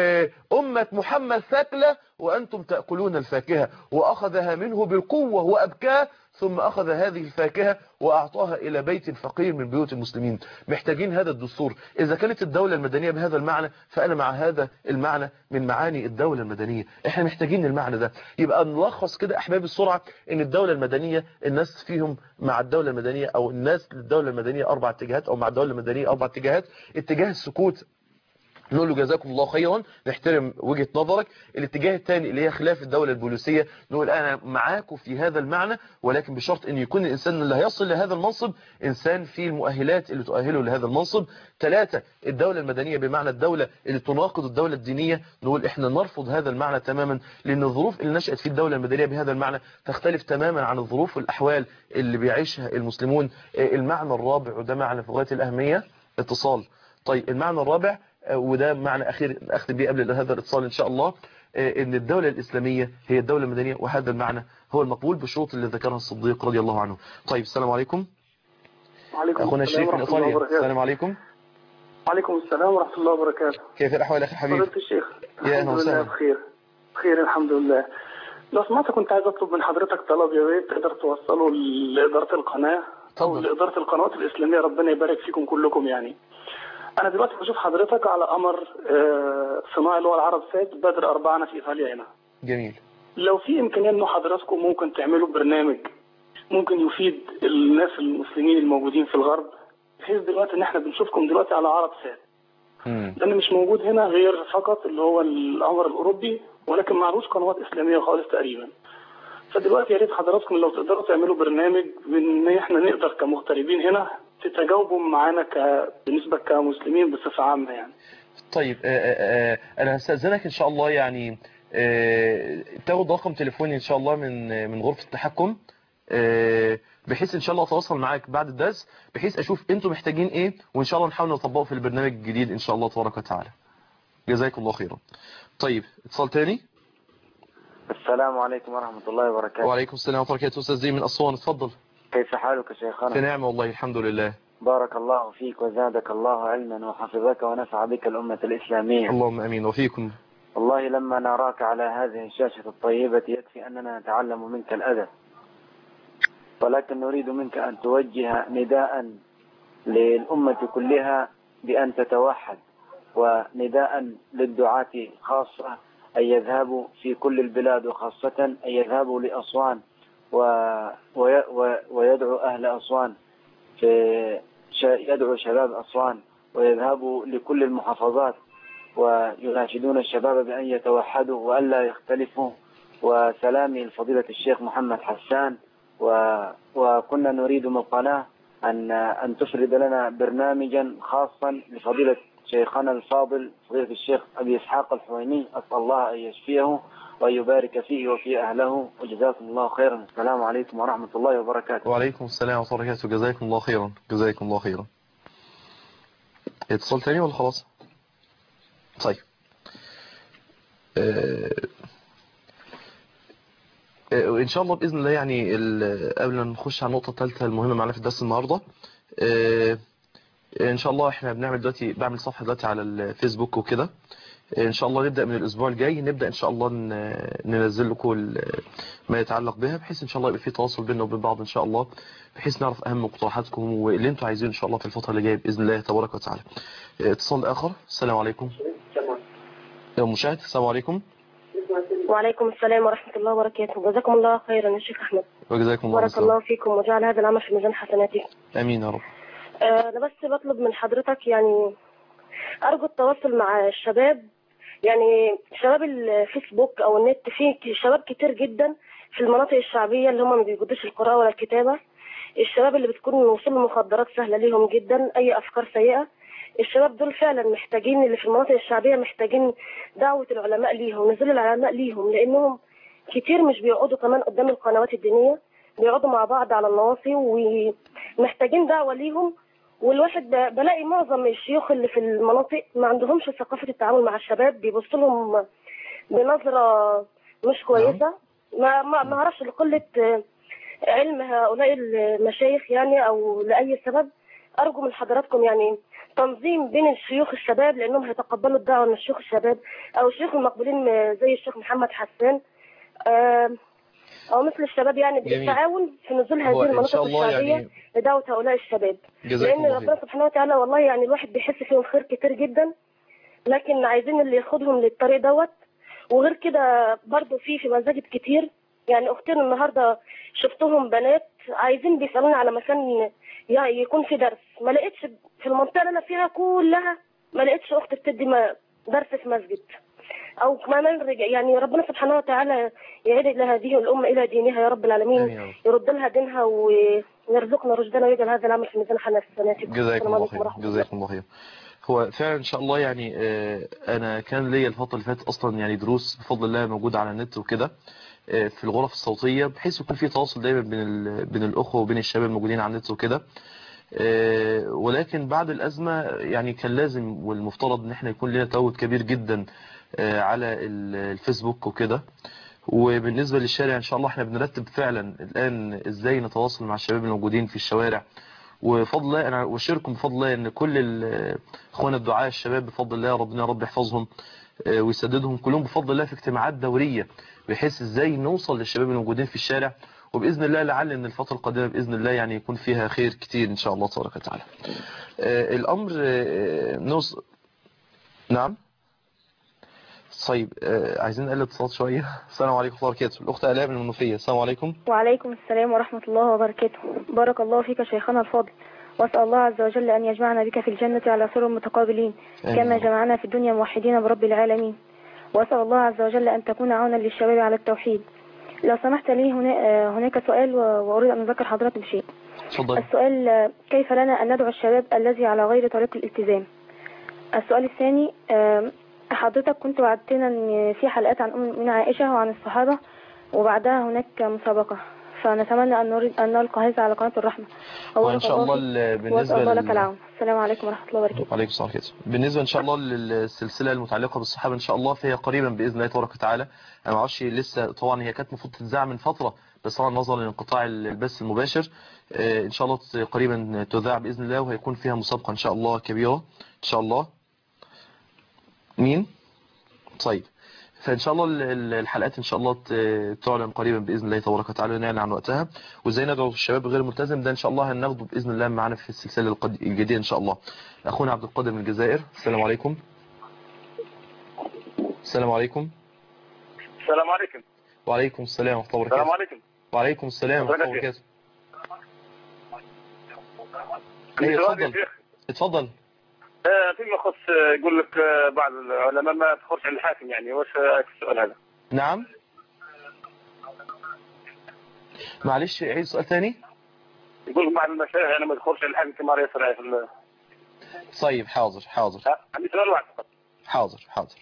Speaker 1: أمة محمد ثكلة وأنتم تأكلون الفاكهة. وأخذها منه بالقوة وأبكاه، ثم أخذ هذه الفاكهة وأعطاها إلى بيت فقير من بيوت المسلمين. محتاجين هذا الدستور. إذا كانت الدولة المدنية بهذا المعنى فأنا مع هذا المعنى من معاني الدولة المدنية. إحنا محتاجين المعنى ده. يبقى نلخص كده أحباب السرعة إن الدولة المدنية الناس فيهم مع الدولة المدنية أو الناس للدولة المدنية 4 اتجاهات، أو مع الدولة المدنية 4 اتجاهات. اتجاه السكوت نقول له جزاكم الله خيرا، نحترم وجهة نظرك. الاتجاه الثاني اللي هي خلاف الدولة البوليسية، نقول أنا معاكم في هذا المعنى، ولكن بشرط أن يكون الإنسان اللي هيصل لهذا المنصب إنسان فيه المؤهلات اللي تؤهله لهذا المنصب. 3 الدولة المدنية بمعنى الدولة اللي تناقض الدولة الدينية، نقول إحنا نرفض هذا المعنى تماما، لأن الظروف اللي نشأت في الدولة المدنية بهذا المعنى تختلف تماما عن الظروف والأحوال اللي بيعيشها المسلمون. المعنى الرابع وده معنى في غاية الأهمية، اتصال. طيب المعنى الرابع وده معنى أخير أختم بيه قبل هذا الاتصال إن شاء الله، إن الدولة الإسلامية هي الدولة المدنية، وهذا المعنى هو المقبول بالشروط اللي ذكرها الصديق رضي الله عنه. طيب السلام عليكم.
Speaker 2: وعليكم
Speaker 1: أخونا الشريف من إيطاليا. السلام عليكم.
Speaker 2: وعليكم السلام ورحمة الله وبركاته.
Speaker 1: كيف الأحوال أخي الحبيب؟
Speaker 2: فضيلة الشيخ.
Speaker 1: يا أهلا وسهلا.
Speaker 2: بخير الحمد لله. لو سمحت كنت عايز أطلب من حضرتك طلب، يا ريت تقدر توصله لإدارة القناة أو لإدارة القنوات الإسلامية، ربنا يبارك فيكم كلكم. يعني أنا دلوقتي بشوف حضرتك على قمر صناعي اللي هو العرب سات بدر 4 في إيطاليا هنا.
Speaker 1: جميل.
Speaker 2: لو في إمكانية إنه حضراتكم ممكن تعملوا برنامج ممكن يفيد الناس المسلمين الموجودين في الغرب، بحيث دلوقتي إن إحنا بنشوفكم دلوقتي على عرب سات. لأن مش موجود هنا غير فقط اللي هو القمر الأوروبي، ولكن معلوش قنوات إسلامية خالص تقريبا. فدلوقتي يا ريت حضراتكم لو تقدروا تعملوا برنامج بإن إحنا نقدر كمغتربين هنا تتجاوبوا معانا بالنسبة كمسلمين بصفة عامة يعني.
Speaker 1: طيب أنا هستأذنك إن شاء الله يعني تاخد رقم تليفوني إن شاء الله من غرفة التحكم، بحيث إن شاء الله أتواصل معاك بعد الدرس بحيث أشوف أنتم محتاجين إيه، وإن شاء الله نحاول نطبقه في البرنامج الجديد إن شاء الله تبارك وتعالى. جزاكم الله خيرا. طيب اتصال تاني.
Speaker 3: السلام عليكم ورحمة الله وبركاته.
Speaker 1: وعليكم السلام ورحمة الله وبركاته. أستاذ زين من أسوان، اتفضل.
Speaker 3: كيف حالك شيخنا؟
Speaker 1: في نعمة والله الحمد لله.
Speaker 3: بارك الله فيك وزادك الله علما وحفظك ونفع بك الأمة الإسلامية.
Speaker 1: اللهم أمين وفيكم.
Speaker 3: والله لما نراك على هذه الشاشة الطيبة يكفي أننا نتعلم منك الأدب، ولكن نريد منك أن توجه نداء للأمة كلها بأن تتوحد، ونداء للدعاة خاصة أن يذهبوا في كل البلاد، وخاصة أن يذهبوا لأسوان ويدعو أهل أسوان، يدعو شباب أسوان ويذهبوا لكل المحافظات ويناشدون الشباب بأن يتوحدوا وألا يختلفوا. وسلامي لفضيلة الشيخ محمد حسان. وكنا نريد من القناة أن تفرد لنا برنامجا خاصا لفضيلة شيخنا الفاضل فضيلة الشيخ أبي إسحاق الحويني، أسأل الله أن يشفيه وأن يبارك فيه وفي أهله، وجزاكم الله خيرا. السلام عليكم ورحمة الله وبركاته.
Speaker 1: وعليكم السلام ورحمة الله وبركاته. جزاكم الله خيرا. جزاكم الله خيرا. اتصال تاني ولا خلاص؟ طيب إن شاء الله بإذن الله يعني قبل ما نخش على النقطة الثالثة المهمة معنا في الدرس النهاردة، إن شاء الله إحنا بعمل صفحة دلوقتي على الفيسبوك وكده، ان شاء الله نبدأ من الاسبوع الجاي، نبدأ ان شاء الله ننزل لكم ما يتعلق بها، بحيث ان شاء الله يبقى في تواصل بيننا وبين بعض ان شاء الله، بحيث نعرف اهم مقترحاتكم واللي انتم عايزينه ان شاء الله في الفترة اللي جاية باذن الله تبارك وتعالى. اتصال اخر. السلام عليكم يا مشاهد. السلام عليكم.
Speaker 4: وعليكم السلام ورحمة الله وبركاته. جزاكم الله خيرا يا شيخ أحمد.
Speaker 1: وجزاكم الله
Speaker 4: بارك الله فيكم وجعل هذا العمل في ميزان حسناتكم.
Speaker 1: امين يا رب.
Speaker 4: أنا بس بطلب من حضرتك يعني أرجو التواصل مع الشباب، يعني شباب الفيسبوك أو النت، فيه شباب كتير جدا في المناطق الشعبية اللي هم ما بيجودوش القراءة ولا الكتابة، الشباب اللي بتكون وصول المخدرات سهلة ليهم جدا، أي أفكار سيئة. الشباب دول فعلا محتاجين، اللي في المناطق الشعبية محتاجين دعوة العلماء ليهم، نزول العلماء ليهم، لأنهم كتير مش بيقعدوا كمان قدام القنوات الدينية، بيقعدوا مع بعض على النواصي، ومحتاجين دعوة ليهم. والواحد بلاقي معظم الشيوخ اللي في المناطق ما عندهمش ثقافة التعامل مع الشباب، بيبصوا لهم بنظرة مش كويسة. ما اعرفش لقلة علم هؤلاء المشايخ يعني أو لأي سبب. أرجو من حضراتكم يعني تنظيم بين الشيوخ الشباب، لأنهم هيتقبلوا الدعوة من الشيوخ الشباب أو الشيوخ المقبولين زي الشيخ محمد حسان أو مثل الشباب، يعني بالتعاون في نزول هذه المناطق الشعبية يعني لدعوة هؤلاء الشباب، لأن ربنا سبحانه وتعالى والله يعني الواحد بيحس فيهم خير كتير جدا، لكن عايزين اللي ياخدهم للطريق دوت. وغير كده برضو في مساجد كتير، يعني أختين النهاردة شفتهم بنات عايزين بيسألوني على مكان يعني يكون في درس، ما لقيتش في المنطقة اللي أنا فيها كلها، ما لقيتش أخت بتدي درس في مسجد أو كمان يعني ربنا سبحانه وتعالى يعيد لهذه الأمة إلى دينها يا رب العالمين، يرد لها دينها ويرزقنا رشدنا ويجعل هذا العمل في ميزان حسناتكم.
Speaker 1: جزاكم الله خير. جزاكم الله خير. هو فعلا ان شاء الله يعني انا كان ليا الفتره اللي فاتت اصلا يعني دروس بفضل الله موجوده على النت وكده في الغرف الصوتيه، بحيث يكون في تواصل دايما بين الاخوه وبين الشباب الموجودين على النت وكده. ولكن بعد الازمه يعني كان لازم والمفترض ان احنا يكون لنا تواجد كبير جدا على الفيسبوك وكده. وبالنسبه للشارع ان شاء الله احنا بنرتب فعلا الان ازاي نتواصل مع الشباب الموجودين في الشوارع، وفضل الله انا واشيركم بفضل الله ان كل اخواننا الدعاء الشباب بفضل الله ربنا رب يحفظهم ويسددهم كلهم بفضل الله في اجتماعات دورية، بحيث ازاي نوصل للشباب الموجودين في الشارع، وباذن الله لعل ان الفترة القادمة باذن الله يعني يكون فيها خير كتير ان شاء الله تبارك وتعالى. الامر نعم. طيب عايزين نقلل اتصالات شوية. السلام عليكم ورحمة الله وبركاته. الأخت آلاء من المنوفية. السلام عليكم.
Speaker 5: وعليكم السلام ورحمة الله وبركاته. بارك الله فيك شيخنا الفاضل، وأسأل الله عز وجل أن يجمعنا بك في الجنة على سرر متقابلين كما جمعنا في الدنيا موحدين برب العالمين. وأسأل الله عز وجل أن تكون عونا للشباب على التوحيد. لو سمحت لي هناك سؤال وأريد أن أذكر حضرتك بشيء.
Speaker 1: تفضل.
Speaker 5: السؤال: كيف لنا أن ندعو الشباب الذي على غير طريق الالتزام؟ السؤال الثاني: حضرتك كنت وعدتنا ان في حلقات عن من عائشة وعن الصحابة وبعدها هناك مسابقة، فنتمنى أن نلقى هذا على قناة الرحمة.
Speaker 1: وإن شاء الله بالنسبة
Speaker 5: الله لك العون. السلام عليكم ورحمة الله وبركاته.
Speaker 1: وعليكم السلام ورحمة الله. بالنسبة إن شاء الله للسلسلة المتعلقة بالصحابة إن شاء الله فهي قريبا بإذن الله تبارك وتعالى. أنا ما اعرفش لسه، طبعا هي كانت المفروض تتذاع من فترة، بس طبعا نظرا لانقطاع البث المباشر إن شاء الله قريبا تذاع بإذن الله، وهيكون فيها مسابقة إن شاء الله كبيرة إن شاء الله. مين؟ طيب، فإن شاء الله الحلقات إن شاء الله تعلن قريبا بإذن الله تبارك وتعالى، ونعلن عن وقتها. وإزاي ندعو الشباب غير الملتزم ده إن شاء الله هناخده بإذن الله معنا في السلسلة الجديدة إن شاء الله. أخونا عبد القادر من الجزائر. السلام عليكم. السلام عليكم.
Speaker 6: السلام عليكم.
Speaker 1: وعليكم السلام ورحمة الله وبركاته.
Speaker 6: السلام عليكم.
Speaker 1: وعليكم السلام ورحمة الله وبركاته. اتفضل اتفضل.
Speaker 6: فيما يخص يقول لك بعض العلماء ما تخرج على الحاكم، يعني واش السؤال هذا؟
Speaker 1: نعم معلش عيد سؤال ثاني.
Speaker 6: يقول بعض المشايخ يعني ما تخرج على الحاكم كما يسرع في
Speaker 1: طيب حاضر
Speaker 6: عندي سؤال واحد فقط.
Speaker 1: حاضر.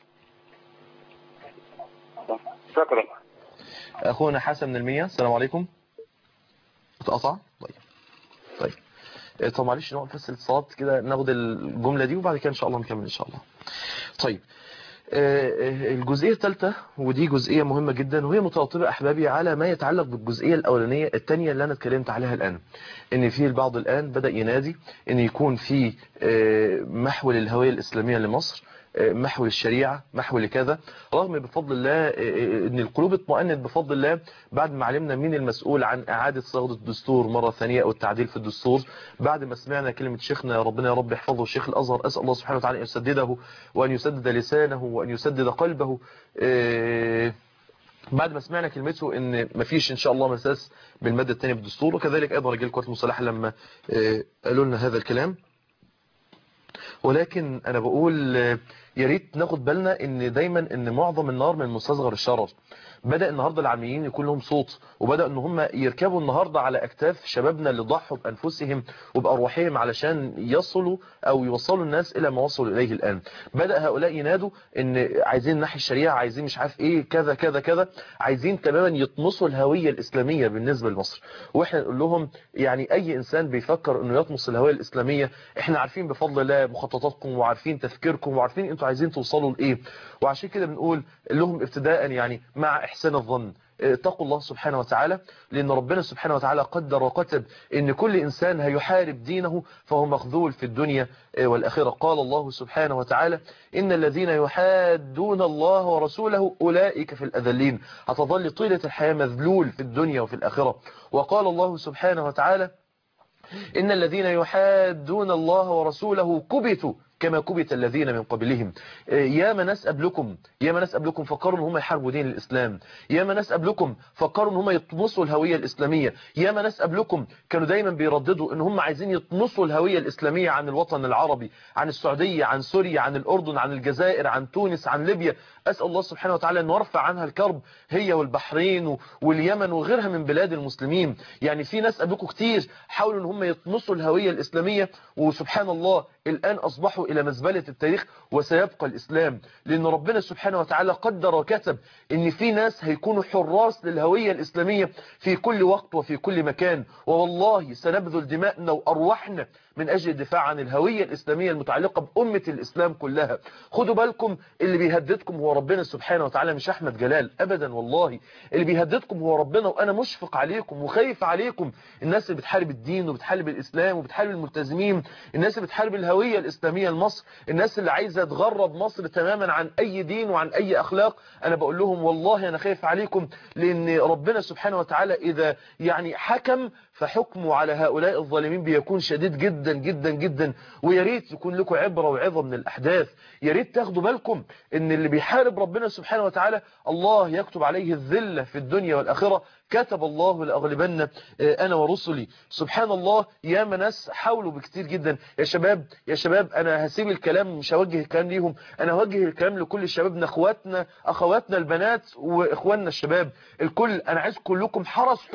Speaker 6: شكرا.
Speaker 1: اخونا حسن من المية. السلام عليكم. اتقطع. طيب طب معلش نوقف بس الاتصالات كده، ناخد الجملة دي وبعد كده ان شاء الله نكمل ان شاء الله. طيب الجزئية الثالثة، ودي جزئية مهمة جدا وهي مترتبة أحبابي على ما يتعلق بالجزئية الأولانية الثانية اللي أنا اتكلمت عليها الآن، إن في البعض الآن بدأ ينادي إن يكون في محو للهوية الإسلامية لمصر، محو الشريعة، محو لكذا، رغم بفضل الله ان القلوب اطمأنت بفضل الله بعد ما علمنا مين المسؤول عن اعادة صياغة الدستور مرة ثانية او التعديل في الدستور، بعد ما سمعنا كلمة شيخنا ربنا يا رب يحفظه شيخ الازهر، اسأل الله سبحانه وتعالى ان يسدده وان يسدد لسانه وان يسدد قلبه. بعد ما سمعنا كلمته ان مفيش ان شاء الله مساس بالمادة الثانية بالدستور، وكذلك ايضا رجال القوات المسلحة لما قالوا لنا هذا الكلام. ولكن انا بقول يا ريت ناخد بالنا ان دايما ان معظم النار من مستصغر الشرر. بدأ النهاردة العاميين يكون لهم صوت، وبدأ ان هم يركبوا النهاردة على اكتاف شبابنا اللي ضحوا بانفسهم وبأرواحهم علشان يصلوا او يوصلوا الناس الى ما وصلوا اليه الان. بدأ هؤلاء ينادوا ان عايزين نحي الشريعة، عايزين مش عارف ايه كذا كذا كذا، عايزين تماما يطمسوا الهوية الاسلامية بالنسبة لمصر. واحنا نقول لهم يعني اي انسان بيفكر انه يطمس الهوية الاسلامية، احنا عارفين بفضل الله مخططاتكم وعارفين تفكيركم وعارفين انتوا عايزين توصلوا لايه. وعشان كده بنقول لهم ابتداء يعني مع احسان الظن اتقوا الله سبحانه وتعالى، لأن ربنا سبحانه وتعالى قدر وكتب إن كل إنسان هيحارب دينه فهو مخذول في الدنيا والآخرة. قال الله سبحانه وتعالى إن الذين يحادون الله ورسوله أولئك في الأذلين، هتظل طيلة الحياة مذلول في الدنيا وفي الآخرة. وقال الله سبحانه وتعالى إن الذين يحادون الله ورسوله كبتوا كما كبت الذين من قبلهم. يا من ناس قبلكم فكروا ان هم يحاربوا دين الاسلام، يا من ناس قبلكم فكروا ان هم يطمسوا الهويه الاسلاميه، يا من ناس قبلكم كانوا دايما بيرددوا ان هم عايزين يطمسوا الهويه الاسلاميه عن الوطن العربي، عن السعوديه، عن سوريا، عن الاردن، عن الجزائر، عن تونس، عن ليبيا. اسال الله سبحانه وتعالى ان يرفع عنها الكرب، هي والبحرين واليمن وغيرها من بلاد المسلمين. يعني في ناس قبلكم كتير حاولوا ان هم يطمسوا الهويه الاسلاميه، وسبحان الله الآن أصبحوا إلى مزبلة التاريخ، وسيبقى الإسلام، لأن ربنا سبحانه وتعالى قدر وكتب إن في ناس هيكونوا حراس للهوية الإسلامية في كل وقت وفي كل مكان. والله سنبذل دماءنا وأرواحنا من أجل الدفاع عن الهوية الإسلامية المتعلقة بأمة الإسلام كلها. خدوا بالكم، اللي بيهددكم هو ربنا سبحانه وتعالى، مش أحمد جلال أبدا. والله اللي بيهددكم هو ربنا، وأنا مشفق عليكم وخايف عليكم. الناس اللي بتحارب الدين وبتحارب الإسلام وبتحارب الملتزمين، الناس اللي بتحارب الهوية الإسلامية لمصر، الناس اللي عايزة تغرب مصر تماما عن أي دين وعن أي أخلاق، أنا بقول لهم والله أنا خايف عليكم، لأن ربنا سبحانه وتعالى إذا يعني حكم فحكمه على هؤلاء الظالمين بيكون شديد جدا جدا جدا. ويا ريت يكون لكم عبرة وعظة من الأحداث. يا ريت تاخدوا بالكم ان اللي بيحارب ربنا سبحانه وتعالى الله يكتب عليه الذلة في الدنيا والآخرة. كتب الله لأغلبن أنا ورسلي. سبحان الله، يا ناس حاولوا بكتير جدا. يا شباب أنا هسيب الكلام، مش هوجه الكلام ليهم، أنا هوجه الكلام لكل شبابنا، أخواتنا البنات وإخواننا الشباب الكل. أنا عايز كلكم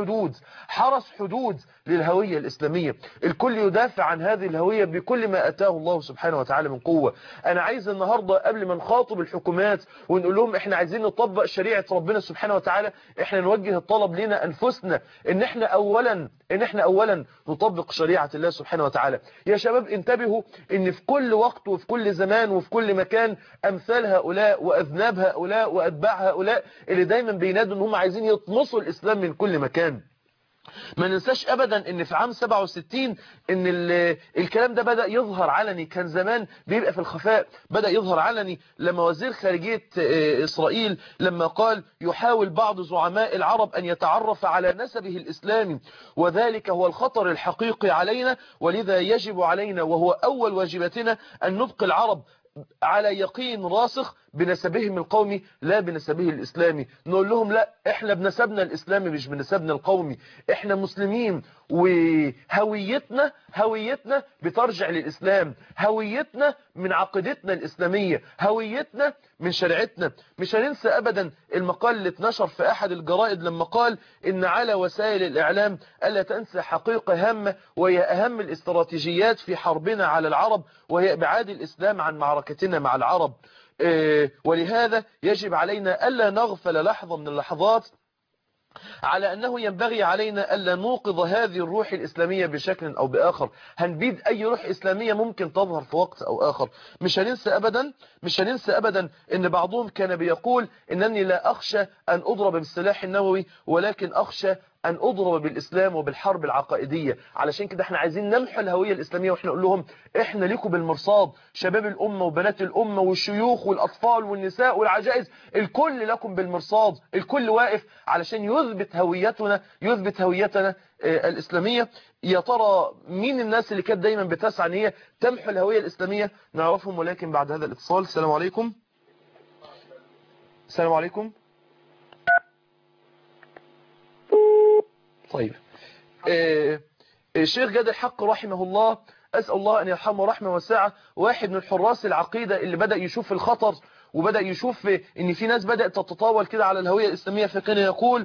Speaker 1: حرس حدود للهوية الإسلامية. الكل يدافع عن هذه الهوية بكل ما أتاه الله سبحانه وتعالى من قوة. أنا عايز النهاردة قبل ما نخاطب الحكومات ونقول لهم إحنا عايزين نطبق شريعة ربنا سبحانه وتعالى، إحنا نوجه الطلب لنا أنفسنا إن إحنا أولا نطبق شريعة الله سبحانه وتعالى. يا شباب انتبهوا إن في كل وقت وفي كل زمان وفي كل مكان أمثال هؤلاء وأذناب هؤلاء وأتباع هؤلاء اللي دايما بينادوا إن هم عايزين يطمسوا الإسلام من كل مكان. ما ننساش ابدا ان في عام 67 ان الكلام ده بدأ يظهر علني. كان زمان بيبقى في الخفاء، بدأ يظهر علني لما وزير خارجية اسرائيل لما قال يحاول بعض زعماء العرب ان يتعرف على نسبه الاسلامي، وذلك هو الخطر الحقيقي علينا، ولذا يجب علينا وهو اول واجباتنا ان نبقي العرب على يقين راسخ بنسبهم القومي لا بنسبه الإسلامي. نقول لهم لا، احنا بنسبنا الإسلامي مش بنسبنا القومي، احنا مسلمين وهويتنا بترجع للإسلام، هويتنا من عقيدتنا الإسلامية، هويتنا من شريعتنا. مش هننسى أبدا المقال اللي اتنشر في أحد الجرائد لما قال إن على وسائل الإعلام ألا تنسى حقيقة هامة، وهي أهم الاستراتيجيات في حربنا على العرب، وهي إبعاد الإسلام عن معركتنا مع العرب. ولهذا يجب علينا ألا نغفل لحظة من اللحظات على أنه ينبغي علينا ألا نوقظ هذه الروح الإسلامية بشكل أو بآخر. هنبيد أي روح إسلامية ممكن تظهر في وقت أو آخر. مش هننسى أبدا أن بعضهم كان بيقول إنني لا أخشى أن أضرب بالسلاح النووي، ولكن أخشى أن أضرب بالإسلام وبالحرب العقائدية. علشان كده احنا عايزين نمحو الهوية الإسلامية، واحنا نقول لهم احنا ليكم بالمرصاد، شباب الأمة وبنات الأمة والشيوخ والأطفال والنساء والعجائز، الكل لكم بالمرصاد، الكل واقف علشان يثبت هويتنا الإسلامية. يا ترى مين الناس اللي كانت دايما بتسعى ان هي تمحو الهوية الإسلامية؟ نعرفهم ولكن بعد هذا الاتصال. السلام عليكم. السلام عليكم. طيب الشيخ جاد الحق رحمه الله، أسأل الله أن يرحمه رحمة واسعة، واحد من حراس العقيدة اللي بدأ يشوف الخطر وبدأ يشوف ان في ناس بدأت تتطاول كده على الهوية الإسلامية، فكان يقول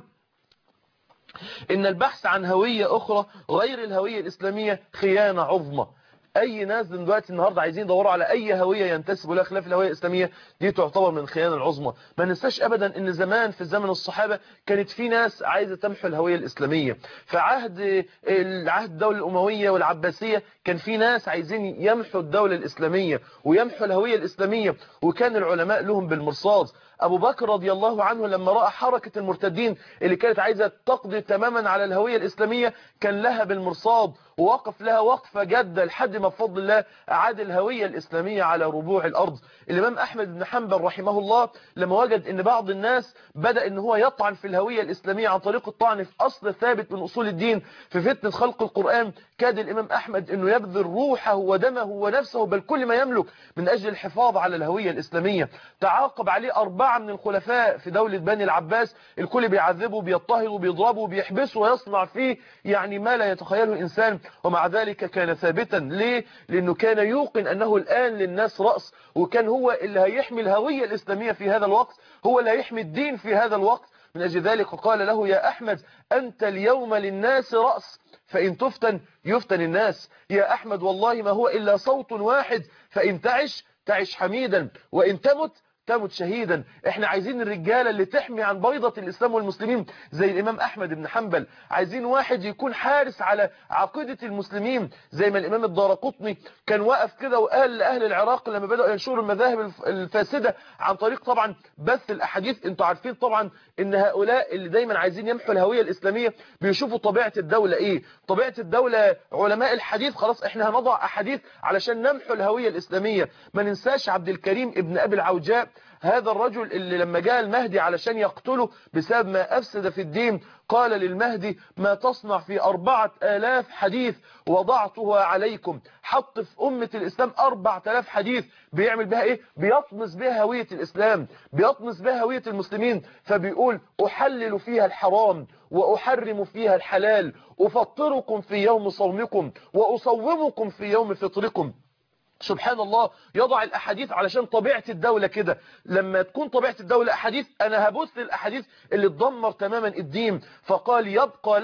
Speaker 1: إن البحث عن هوية أخرى غير الهوية الإسلامية خيانة عظمى. أي ناس دلوقتي النهاردة عايزين يدوروا على أي هوية ينتسبوا لها خلاف الهوية الإسلامية، دي تعتبر من الخيانة العظمى. ما ننساش أبدا إن زمان في زمن الصحابة كانت في ناس عايزة تمحو الهوية الإسلامية. في عهد الدولة الأموية والعباسية كان في ناس عايزين يمحوا الدولة الإسلامية ويمحوا الهوية الإسلامية، وكان العلماء لهم بالمرصاد. أبو بكر رضي الله عنه لما رأى حركة المرتدين اللي كانت عايزة تقضي تماما على الهوية الإسلامية كان لها بالمرصاد ووقف لها وقفة جادة لحد ما بفضل الله أعاد الهوية الإسلامية على ربوع الأرض. الإمام أحمد بن حنبل رحمه الله لما وجد أن بعض الناس بدأ أن هو يطعن في الهوية الإسلامية عن طريق الطعن في أصل ثابت من أصول الدين في فتنة خلق القرآن، كاد الإمام أحمد أنه يبذل روحه ودمه ونفسه بل كل ما يملك من أجل الحفاظ على الهوية الإسلامية. تعاقب عليه 4 من الخلفاء في دولة بني العباس، الكل بيعذبه بيضطهده بيضربه بيحبسه ويصنع فيه يعني ما لا يتخيله إنسان، ومع ذلك كان ثابتا. ليه؟ لأنه كان يوقن أنه الآن للناس رأس، وكان هو اللي هيحمي الهوية الإسلامية في هذا الوقت، هو اللي هيحمي الدين في هذا الوقت. من أجل ذلك قال له: يا أحمد أنت اليوم للناس رأس، فإن تفتن يفتن الناس. يا أحمد والله ما هو إلا صوت واحد، فإن تعش حميدا وإن تمت شهيدا. احنا عايزين الرجالة اللي تحمي عن بيضة الإسلام والمسلمين زي الإمام أحمد بن حنبل، عايزين واحد يكون حارس على عقيدة المسلمين زي ما الإمام الدارقطني كان واقف كده وقال لأهل العراق لما بدأوا ينشروا المذاهب الفاسدة عن طريق طبعا بث الأحاديث. انتوا عارفين طبعا ان هؤلاء اللي دايما عايزين يمحوا الهوية الإسلامية بيشوفوا طبيعة الدولة ايه. طبيعة الدولة علماء الحديث خلاص احنا هنضع أحاديث علشان نمحوا الهوية الإسلامية. ما ننساش عبد الكريم ابن أبي العوجاء، هذا الرجل اللي لما جاء المهدي علشان يقتله بسبب ما أفسد في الدين قال للمهدي: ما تصنع في 4000 حديث وضعتها عليكم. حط في أمة الإسلام 4000 حديث بيعمل بها إيه؟ بيطمس بها هوية الإسلام، بيطمس بها هوية المسلمين. فبيقول: أحلل فيها الحرام وأحرم فيها الحلال، أفطركم في يوم صومكم وأصومكم في يوم فطركم. سبحان الله، يضع الأحاديث علشان طبيعة الدولة كده. لما تكون طبيعة الدولة أحاديث أنا هبث الأحاديث اللي تدمر تماما الدين. فقال: يبقى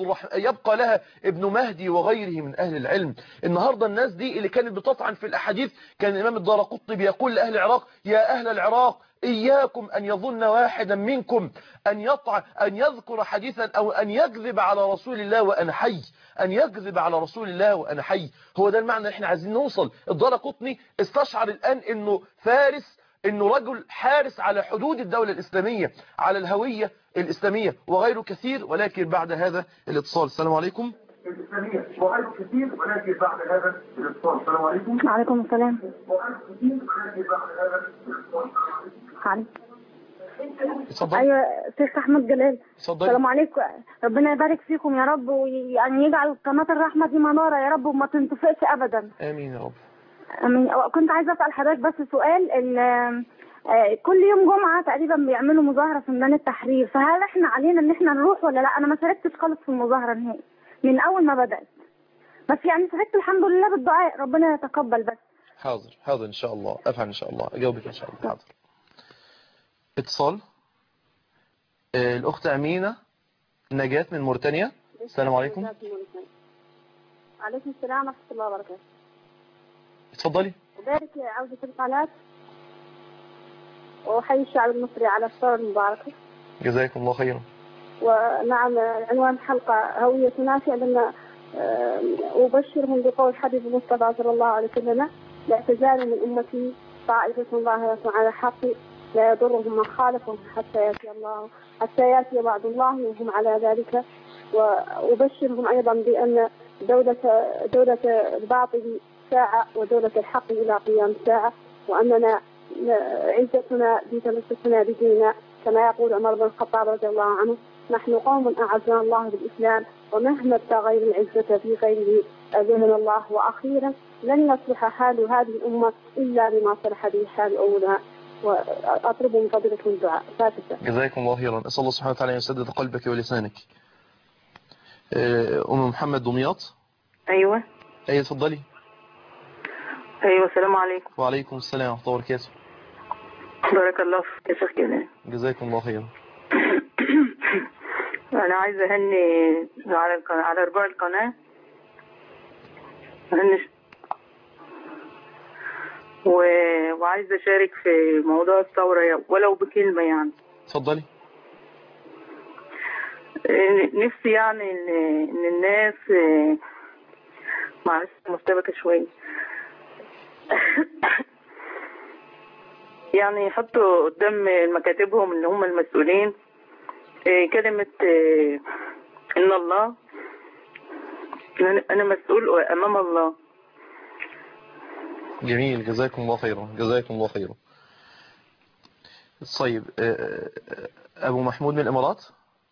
Speaker 1: لها ابن مهدي وغيره من أهل العلم. النهاردة الناس دي اللي كانت بتطعن في الأحاديث كان الإمام الدارقطني بيقول لأهل العراق: يا أهل العراق إياكم أن يظن واحدا منكم أن يذكر حديثا أو أن يكذب على رسول الله وأنا حي، أن يكذب على رسول الله وأنا حي. هو ده المعنى اللي احنا عايزين نوصل. الدارقطني استشعر الآن إنه فارس، إنه رجل حارس على حدود الدولة الإسلامية، على الهوية الإسلامية وغيره كثير. ولكن بعد هذا الاتصال. السلام عليكم.
Speaker 7: وغيره كثير ولكن بعد هذا الاتصال. السلام عليكم.
Speaker 5: وعليكم السلام.
Speaker 7: وغيره كثير ولكن بعد هذا الاتصال.
Speaker 1: اتفضل.
Speaker 5: ايوه شيخ احمد جلال.
Speaker 1: اتفضل.
Speaker 5: السلام عليكم. ربنا يبارك فيكم يا رب، ويعني يجعل قناه الرحمه دي مناره يا رب وما تنطفئش ابدا.
Speaker 1: امين يا رب.
Speaker 5: امين. كنت عايزه اسال حضرتك بس سؤال. كل يوم جمعه تقريبا بيعملوا مظاهره في ميدان التحرير، فهل احنا علينا ان احنا نروح ولا لا؟ انا ما شاركتش خالص في المظاهره نهائي من اول ما بدات، بس يعني شاركت الحمد لله بالدعاء، ربنا يتقبل. بس
Speaker 1: حاضر ان شاء الله، افعل ان شاء الله، اجاوبك ان شاء الله. حاضر. اتصال. الاخت امينه نجاة من موريتانيا. السلام عليكم.
Speaker 5: وعليكم السلام ورحمه الله وبركاته.
Speaker 1: اتفضلي.
Speaker 5: وبارك عودة القناة وحي الشعب المصري على الثورة المباركة.
Speaker 1: جزاكم الله خيرا.
Speaker 5: ونعم، عنوان الحلقة هويتنا فعلا. أبشرهم بقول حبيب المصطفى صلى الله عليه وسلم: لا تزال من أمتي طائفة ظاهرة على الحق لا يضرهم من خالفهم حتى يأتي وعد الله وهم على ذلك
Speaker 8: وأبشرهم أيضا بأن دولة الباطل ساعة ودولة الحق إلى قيام الساعة، وأننا عزتنا بتمسكنا بديننا كما يقول عمر بن الخطاب رضي الله عنه: نحن قوم أعزنا الله بالإسلام ومهما ابتغينا العزة في غيره أذلنا الله. وأخيرا لن يصلح حال هذه الأمة إلا بما صلح به حال أولها، وأطلب من فضيلتكم الدعاء.
Speaker 1: جزاكم الله خيرا. أسأل الله سبحانه وتعالى أن يسدد قلبك ولسانك. محمد دمياط.
Speaker 9: أيوة.
Speaker 1: اتفضلي.
Speaker 9: أيوة. السلام عليكم.
Speaker 1: وعليكم السلام ورحمة الله وبركاته.
Speaker 9: بارك الله فيك يا شيخ جلال.
Speaker 1: جزاكم الله خيرا.
Speaker 9: أنا عايزة أهني على رباع القناة، وعايزة أشارك في موضوع الثورة ولو بكلمة يعني.
Speaker 1: اتفضلي.
Speaker 9: نفسي يعني إن الناس، معلش مستبكة شوية، يعني يحطوا قدام مكاتبهم اللي هم المسؤولين كلمة إن الله، أنا مسؤول أمام الله.
Speaker 1: جميل. جزاكم الله خيرا. جزاكم الله خيرا. طيب أبو محمود من الإمارات.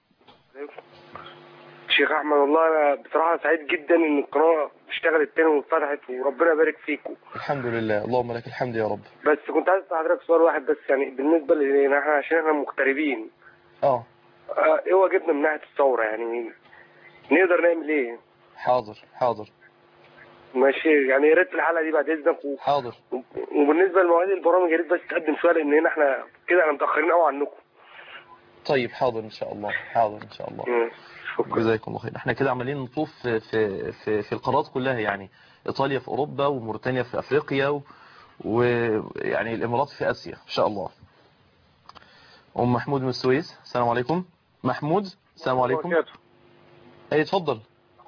Speaker 10: شيخ أحمد، والله أنا بصراحة سعيد جدا إن القناة اشتغلت تاني واتفتحت، وربنا يبارك فيكم.
Speaker 1: الحمد لله. اللهم لك الحمد يا رب.
Speaker 10: بس كنت عايز أسأل حضرتك سؤال واحد بس، يعني بالنسبة لنا احنا عشان احنا مغتربين، ايه واجبنا من ناحية الثورة؟ يعني نقدر نعمل ايه؟
Speaker 1: حاضر
Speaker 10: ماشي، يعني يا ريت الحلقة دي بعد إذنك.
Speaker 1: حاضر.
Speaker 10: وبالنسبة لمواعيد البرامج يا ريت بس تقدم شوية، لأن هنا احنا كده متأخرين قوي عنكم.
Speaker 1: طيب حاضر إن شاء الله. حاضر إن شاء الله. جزاكم الله خير. احنا كده عمالين نطوف في القارات كلها، يعني إيطاليا في أوروبا، وموريتانيا في أفريقيا، ويعني الإمارات في آسيا إن شاء الله. أم محمود من السويس. السلام عليكم. محمود السلام عليكم. أي اتفضل.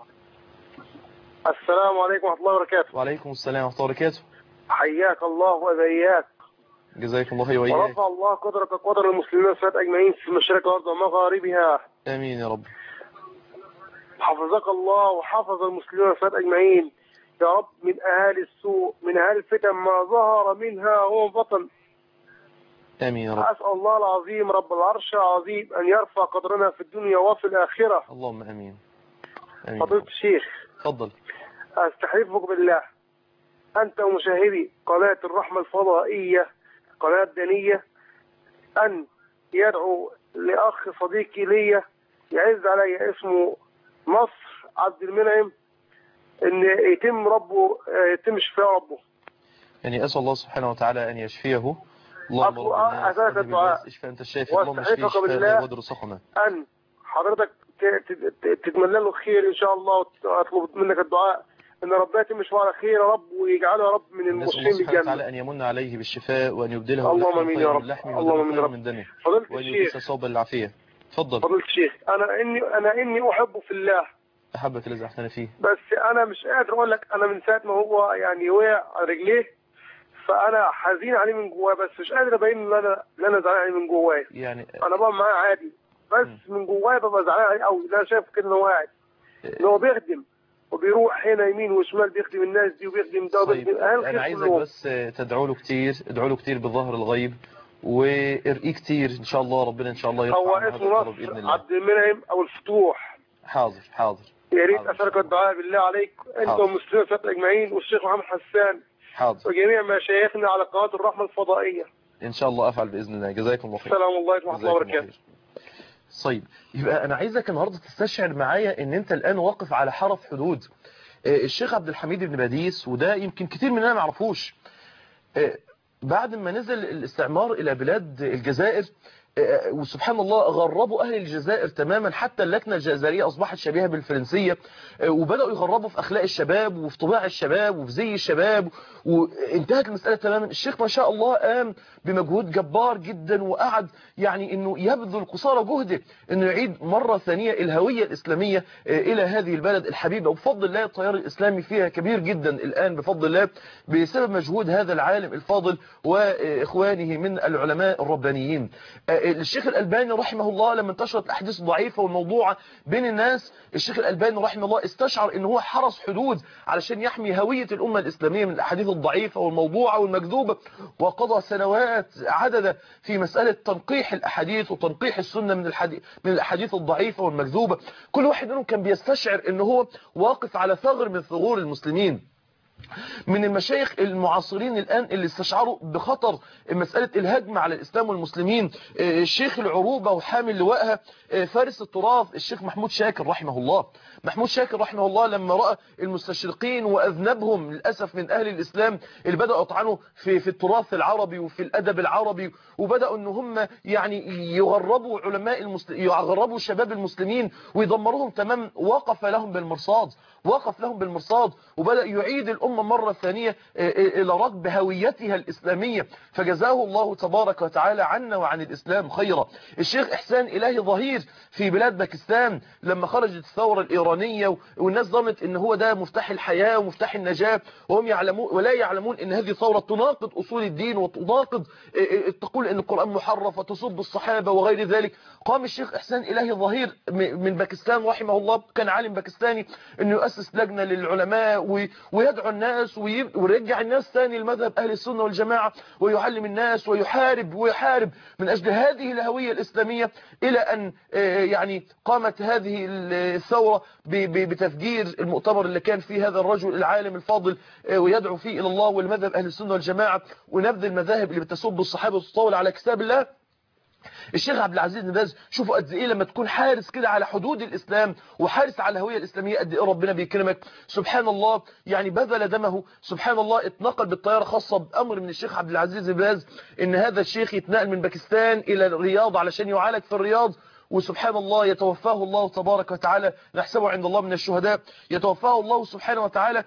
Speaker 10: السلام عليكم ورحمة الله وبركاته.
Speaker 1: وعليكم السلام ورحمة الله وبركاته.
Speaker 10: حياك الله وبياك.
Speaker 1: جزاكم الله خير وإياك.
Speaker 10: ورفع الله قدرك وقدر المسلمين والسادة أجمعين في مشارق الأرض ومغاربها.
Speaker 1: آمين يا رب.
Speaker 10: حفظك الله وحفظ المسلمين والسادة أجمعين يا رب، من أهالي السوء، من أهالي الفتن ما ظهر منها وما بطن.
Speaker 1: آمين يا رب.
Speaker 10: أسأل الله العظيم رب العرش العظيم أن يرفع قدرنا في الدنيا وفي الآخرة.
Speaker 1: اللهم آمين.
Speaker 10: فضيلة الشيخ،
Speaker 1: تفضل.
Speaker 10: أستحلفك بالله أنت ومشاهدي قناة الرحمة الفضائية، قناة دينية، أن يدعو لأخ صديقي لي يعز علي اسمه نصر عبد المنعم، أن يتم شفاء ربه.
Speaker 1: يعني أسأل الله سبحانه وتعالى أن يشفيه. اللهم رب
Speaker 10: أسألك الدعاء
Speaker 1: اشفى أنت الشافي. اللهم اشفيه شفاء لا يغادر سقما.
Speaker 10: أن حضرتك تتمنى له خير إن شاء الله، وأطلب منك الدعاء أن ربنا يتم شفاءه على خير يا رب، ويجعله يا رب من المسلمين بالجنة.
Speaker 1: سبحانه وتعالى أن يمن عليه بالشفاء، وأن يبدله
Speaker 10: اللهم آمين يا رب.
Speaker 1: اللحم
Speaker 10: اللهم آمين
Speaker 1: من دمه،
Speaker 10: فضيلة
Speaker 1: وأن يلبس صوب العافية. تفضل.
Speaker 10: فضيلة الشيخ، أنا إني أحبه في الله.
Speaker 1: أحبك الذي أحسن فيه.
Speaker 10: بس أنا مش قادر أقول لك، أنا من ساعة ما هو يعني وقع على رجليه، فأنا حزين عليه من جواه، بس مش قادر أبين إن أنا زعلان عليه من جواه.
Speaker 1: يعني
Speaker 10: أنا بقى معاه عادي، بس من جواه ببقى زعلان عليه قوي. أنا شايف كده إن هو قاعد، إن هو بيخدم وبيروح هنا يمين وشمال، بيخدم الناس دي وبيخدم ده وبيخدم أهل الخير.
Speaker 1: أنا عايزك بس تدعوا له كتير، ادعوا له كتير بظهر الغيب، وارقيه كتير إن شاء الله. ربنا إن شاء الله يرفع
Speaker 10: هو اسمه نصر عبد المنعم أو الفتوح.
Speaker 1: حاضر.
Speaker 10: يا ريت أسألك الدعاء بالله عليك أنت والمسلمين أجمعين، والشيخ محمد حسان.
Speaker 1: حاضر.
Speaker 10: وجميع مشايخنا على قناة الرحمة الفضائية.
Speaker 1: إن شاء الله أفعل بإذن الله. جزاكم الله خير.
Speaker 10: السلام عليكم ورحمة الله وبركاته.
Speaker 1: طيب، يبقى أنا عايزك النهاردة تستشعر معايا إن أنت الآن واقف على حرف حدود. الشيخ عبد الحميد بن باديس، وده يمكن كتير مننا ما يعرفوش، بعد ما نزل الاستعمار إلى بلاد الجزائر، وسبحان الله غربوا أهل الجزائر تماما، حتى اللكنة الجزائرية أصبحت شبيهة بالفرنسية، وبدأوا يغربوا في أخلاق الشباب وفي طباع الشباب وفي زي الشباب، وانتهت المسألة تماما. الشيخ ما شاء الله قام بمجهود جبار جدا، وقعد يعني أنه يبذل قصارى جهده أنه يعيد مرة ثانية الهوية الإسلامية إلى هذه البلد الحبيبة. وبفضل الله التيار الإسلامي فيها كبير جدا الآن بفضل الله، بسبب مجهود هذا العالم الفاضل وإخوانه من العلماء الربانيين. الشيخ الألباني رحمه الله لما انتشرت الأحاديث الضعيفة والموضوعة بين الناس، الشيخ الألباني رحمه الله استشعر ان هو حرس حدود علشان يحمي هوية الأمة الإسلامية من الأحاديث الضعيفة والموضوعة والمكذوبة، وقضى سنوات عددة في مسألة تنقيح الأحاديث وتنقيح السنة من الأحاديث الضعيفة والمكذوبة. كل واحد منهم كان بيستشعر ان هو واقف على ثغر من ثغور المسلمين. من المشايخ المعاصرين الآن اللي استشعروا بخطر مسألة الهجم على الإسلام والمسلمين الشيخ العروبة وحامل لواءها فارس التراث الشيخ محمود شاكر رحمه الله. محمود شاكر رحمه الله لما رأى المستشرقين وأذنبهم للأسف من أهل الإسلام اللي بدأوا يطعنوا في التراث العربي وفي الأدب العربي، وبدأوا أن هم يعني يغربوا يغربوا شباب المسلمين ويدمروهم تمام، وقف لهم بالمرصاد وبدأ يعيد الأمة مرة ثانية إلى ركب هويتها الإسلامية، فجزاه الله تبارك وتعالى عنا وعن الإسلام خيرا. الشيخ إحسان إلهي ظهير في بلاد باكستان لما خرجت الثورة الإيرانية والناس ظنت إن هو ده مفتاح الحياة ومفتاح النجاة، وهم يعلمون ولا يعلمون إن هذه ثورة تناقض أصول الدين وتناقض تقول إن القرآن محرف وتصب الصحابة وغير ذلك. قام الشيخ إحسان إلهي ظهير من باكستان رحمه الله، كان عالم باكستاني، إنه يؤسس لجنة للعلماء ويدعو الناس ويرجع الناس ثاني لمذهب أهل السنة والجماعة، ويعلم الناس ويحارب من أجل هذه الهوية الإسلامية، إلى أن يعني قامت هذه الثورة بتفجير المؤتمر اللي كان فيه هذا الرجل العالم الفاضل ويدعو فيه إلى الله والمذهب أهل السنة والجماعة ونبذ المذاهب اللي بتسب الصحابة وتطول على كتاب الله. الشيخ عبد العزيز بن باز شوفوا قد ايه لما تكون حارس كده على حدود الإسلام وحارس على الهوية الإسلامية قد ايه ربنا بيكرمك. سبحان الله، يعني بذل دمه، سبحان الله اتنقل بالطيارة خاصة بأمر من الشيخ عبد العزيز بن باز ان هذا الشيخ يتنقل من باكستان إلى الرياض علشان يعالج في الرياض، وسبحان الله يتوفاه الله تبارك وتعالى، نحسبه عند الله من الشهداء، يتوفاه الله سبحانه وتعالى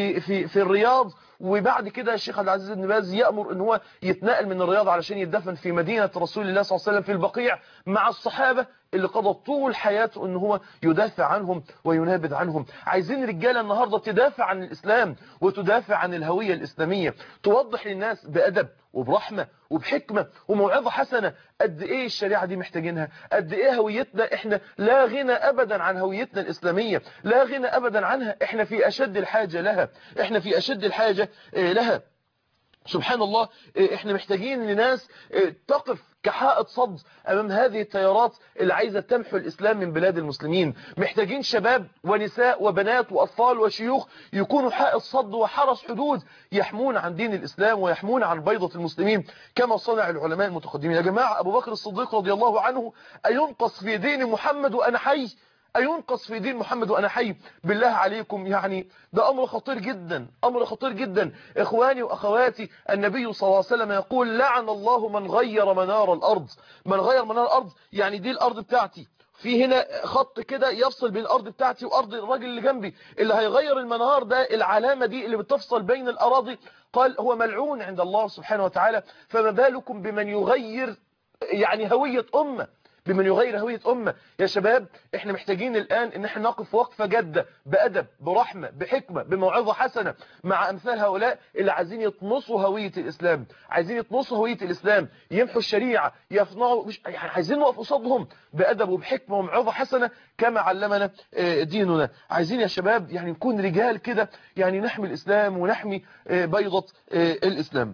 Speaker 1: في الرياض. وبعد كده الشيخ عبد العزيز بن باز يأمر ان هو يتنقل من الرياض علشان يدفن في مدينة رسول الله صلى الله عليه وسلم في البقيع مع الصحابة اللي قضى طول حياته ان هو يدافع عنهم وينابذ عنهم. عايزين رجالة النهاردة تدافع عن الإسلام وتدافع عن الهوية الإسلامية، توضح للناس بأدب وبرحمة وبحكمة وموعظة حسنة قد ايه الشريعة دي محتاجينها، قد ايه هويتنا احنا لا غنى ابدا عن هويتنا الإسلامية، لا غنى ابدا عنها، احنا في اشد الحاجة لها، احنا في اشد الحاجة لها. سبحان الله، احنا محتاجين لناس تقف كحائط صد امام هذه التيارات اللي عايزة تمحو الاسلام من بلاد المسلمين. محتاجين شباب ونساء وبنات واطفال وشيوخ يكونوا حائط صد وحرس حدود يحمون عن دين الاسلام ويحمون عن بيضة المسلمين كما صنع العلماء المتقدمين. يا جماعة، ابو بكر الصديق رضي الله عنه اينقص في دين محمد وانا حي؟ أينقص في دين محمد وأنا حي؟ بالله عليكم، يعني ده أمر خطير جدا، أمر خطير جدا. إخواني وأخواتي، النبي صلى الله عليه وسلم يقول لعن الله من غير منار الأرض. من غير منار الأرض يعني دي الأرض بتاعتي، في هنا خط كده يفصل بين الأرض بتاعتي وأرض الراجل اللي جنبي، اللي هيغير المنار ده، العلامة دي اللي بتفصل بين الأراضي، قال هو ملعون عند الله سبحانه وتعالى. فما بالكم بمن يغير يعني هوية أمة، بمن يغير هوية أمة. يا شباب، احنا محتاجين الآن ان احنا نقف وقفة جادة بأدب برحمة بحكمة بموعظة حسنة مع أمثال هؤلاء اللي عايزين يطمسوا هوية الإسلام، عايزين يطمسوا هوية الإسلام، يمحوا الشريعة، يفنعوا، مش يعني عايزين نقف قصادهم بأدب وبحكمة وموعظة حسنة كما علمنا ديننا. عايزين يا شباب يعني نكون رجال كده، يعني نحمي الإسلام ونحمي بيضة الإسلام.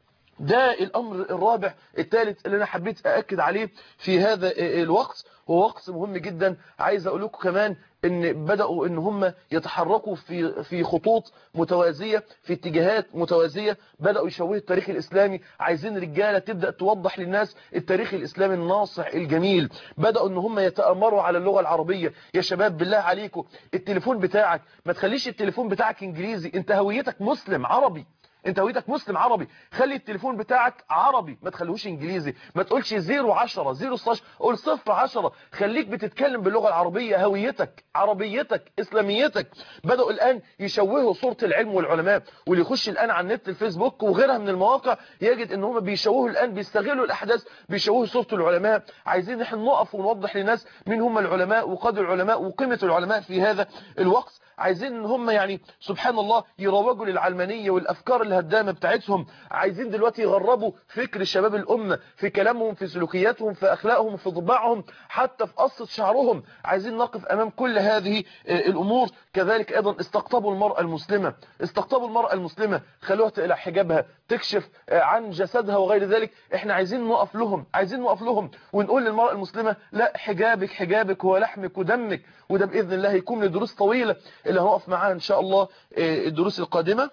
Speaker 1: ده الأمر الرابع الثالث اللي أنا حبيت أأكد عليه في هذا الوقت، هو وقت مهم جدا. عايز أقول لكم كمان إن بدأوا إن هم يتحركوا في خطوط متوازية، في اتجاهات متوازية، بدأوا يشوهوا التاريخ الإسلامي. عايزين رجالة تبدأ توضح للناس التاريخ الإسلامي الناصع الجميل. بدأوا إن هم يتأمروا على اللغة العربية. يا شباب بالله عليكم، التليفون بتاعك ما تخليش التليفون بتاعك إنجليزي، أنت هويتك مسلم عربي، انت هويتك مسلم عربي. خلي التليفون بتاعك عربي، ما تخليهوش انجليزي. ما تقولش 010 016، قول 010. خليك بتتكلم باللغة العربية، هويتك عربيتك اسلاميتك. بدأوا الآن يشوهوا صورة العلم والعلماء، واللي يخش الآن على النت الفيسبوك وغيرها من المواقع يجد ان هم بيشوهوا الآن، بيستغلوا الأحداث، بيشوهوا صورة العلماء. عايزين نحن نقف ونوضح للناس مين هم العلماء وقدر العلماء وقيمة العلماء في هذا الوقت. عايزين ان هم يعني سبحان الله يروجوا للعلمانية والافكار الهدامة بتاعتهم، عايزين دلوقتي يغربوا فكر شباب الامة في كلامهم، في سلوكياتهم، في اخلاقهم، في طباعهم، حتى في قصة شعرهم. عايزين نقف امام كل هذه الامور. كذلك ايضا استقطبوا المرأة المسلمة، استقطبوا المرأة المسلمة، خلوها تقلع حجابها، تكشف عن جسدها وغير ذلك. احنا عايزين نقف لهم، عايزين نقف لهم ونقول للمرأة المسلمة لا، حجابك حجابك هو لحمك ودمك. وده بإذن الله هيكون لدروس طويلة اللي هنقف معاها إن شاء الله الدروس القادمة.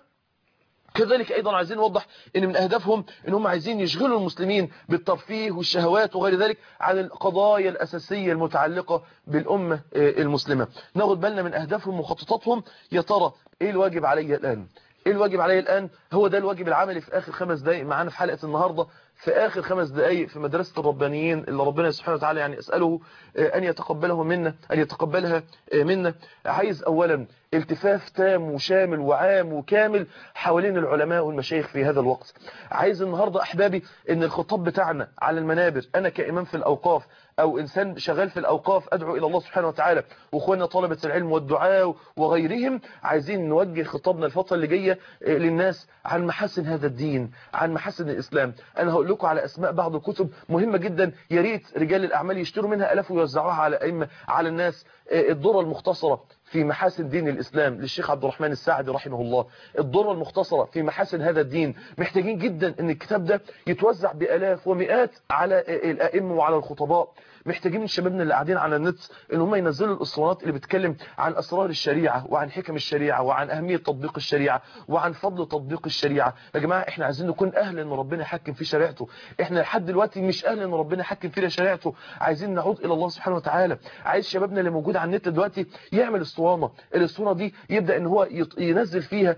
Speaker 1: كذلك أيضا عايزين نوضح ان من أهدافهم ان هم عايزين يشغلوا المسلمين بالترفيه والشهوات وغير ذلك عن القضايا الأساسية المتعلقة بالأمة المسلمة. ناخد بالنا من أهدافهم ومخططاتهم. يا ترى ايه الواجب علي الآن؟ ايه الواجب علي الآن؟ هو ده الواجب العملي في آخر 5 دقائق معانا في حلقة النهاردة، في آخر 5 دقائق في مدرسة الربانيين اللي ربنا سبحانه وتعالى يعني أسأله أن يتقبله منا، أن يتقبلها منا. عايز أولا التفاف تام وشامل وعام وكامل حوالين العلماء والمشايخ في هذا الوقت. عايز النهاردة أحبابي أن الخطاب بتاعنا على المنابر، أنا كإمام في الأوقاف أو إنسان شغال في الأوقاف أدعو إلى الله سبحانه وتعالى، وأخواننا طلبة العلم والدعاء وغيرهم، عايزين نوجه خطابنا الفترة اللي جاية للناس عن محاسن هذا الدين، عن محاسن الإسلام. أنا هقول لكم على أسماء بعض الكتب مهمة جدا، يا ريت رجال الأعمال يشتروا منها آلاف ويوزعوها على الناس. الدرة المختصرة في محاسن دين الإسلام للشيخ عبد الرحمن الساعدي رحمه الله، الدرة المختصرة في محاسن هذا الدين. محتاجين جدا ان الكتاب ده يتوزع بآلاف ومئات على الأئمة وعلى الخطباء. محتاجين من شبابنا اللي قاعدين على النت ان هم ينزلوا الاسطوانات اللي بتتكلم عن اسرار الشريعه وعن حكم الشريعه وعن اهميه تطبيق الشريعه وعن فضل تطبيق الشريعه. يا جماعه احنا عايزين نكون اهل ان ربنا يحكم في شريعته. احنا لحد دلوقتي مش اهل ان ربنا يحكم فينا شريعته. عايزين نعود الى الله سبحانه وتعالى. عايز شبابنا اللي موجود على النت دلوقتي يعمل اسطوانه، الاسطوانه دي يبدا ان هو ينزل فيها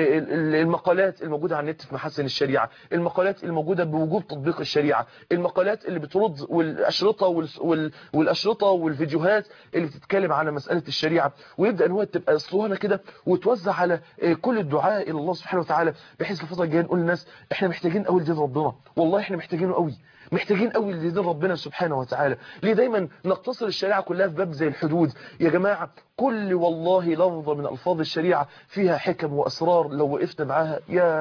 Speaker 1: المقالات الموجوده على النت في محاسن الشريعه، المقالات الموجوده بوجوب تطبيق الشريعه، المقالات اللي بترد والاشرطه والاشرطه والفيديوهات اللي بتتكلم على مساله الشريعه، ويبدا ان هو تبقى اسطوانه كده وتوزع على كل الدعاء الى الله سبحانه وتعالى، بحيث الفتره الجايه نقول للناس احنا محتاجين قوي لدين ربنا. والله احنا محتاجينه قوي، محتاجين قوي لدين ربنا سبحانه وتعالى. ليه دايما نقتصر الشريعه كلها في باب زي الحدود؟ يا جماعه كل والله لفظه من الفاظ الشريعه فيها حكم واسرار، لو وقفنا معاها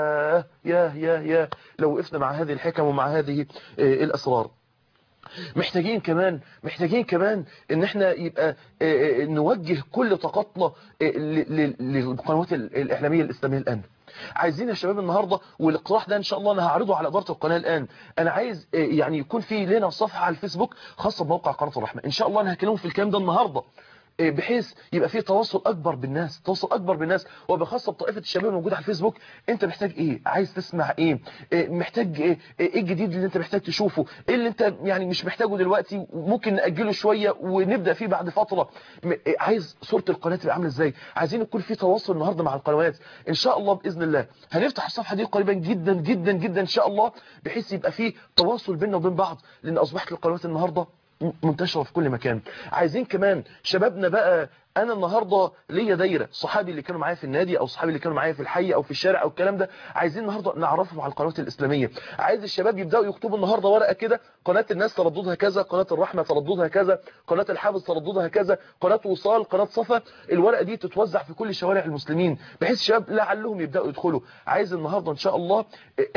Speaker 1: يا لو وقفنا مع هذه الحكم ومع هذه الاسرار. محتاجين كمان ان احنا يبقى نوجه كل طاقتنا للقنوات الاعلاميه الاسلاميه الان. عايزين يا شباب النهارده، والاقتراح ده ان شاء الله انا هعرضه على اداره القناه الان، انا عايز يعني يكون في لنا صفحه على الفيسبوك خاصه بموقع قناه الرحمه. ان شاء الله انا هكلمهم في الكلام ده النهارده، بحيث يبقى فيه تواصل اكبر بالناس، وبخاصه بطائفه الشباب الموجوده على الفيسبوك. انت محتاج ايه؟ عايز تسمع ايه؟ محتاج ايه الجديد اللي انت محتاج تشوفه؟ ايه اللي انت يعني مش محتاجه دلوقتي ممكن ناجله شويه ونبدا فيه بعد فتره؟ عايز صوره القناه تبقى عامله ازاي؟ عايزين يكون في تواصل النهارده مع القنوات. ان شاء الله باذن الله هنفتح الصفحه دي قريبا جدا جدا جدا ان شاء الله، بحيث يبقى فيه تواصل بيننا وبين بعض، لان اصبحت القنوات النهارده منتشرة في كل مكان. عايزين كمان شبابنا بقى، انا النهاردة ليا دايرة صحابي اللي كانوا معايا في النادي او صحابي اللي كانوا معايا في الحي او في الشارع او الكلام ده، عايزين النهاردة نعرفهم على القنوات الاسلامية. عايز الشباب يبداوا يكتبوا النهاردة ورقة كده، قناة الناس ترددها كذا، قناة الرحمة ترددها كذا، قناة الحافظ ترددها كذا، قناة وصال، قناة صفا. الورقة دي تتوزع في كل شوارع المسلمين بحيث الشباب لعلهم يبداوا يدخلوا. عايز النهاردة ان شاء الله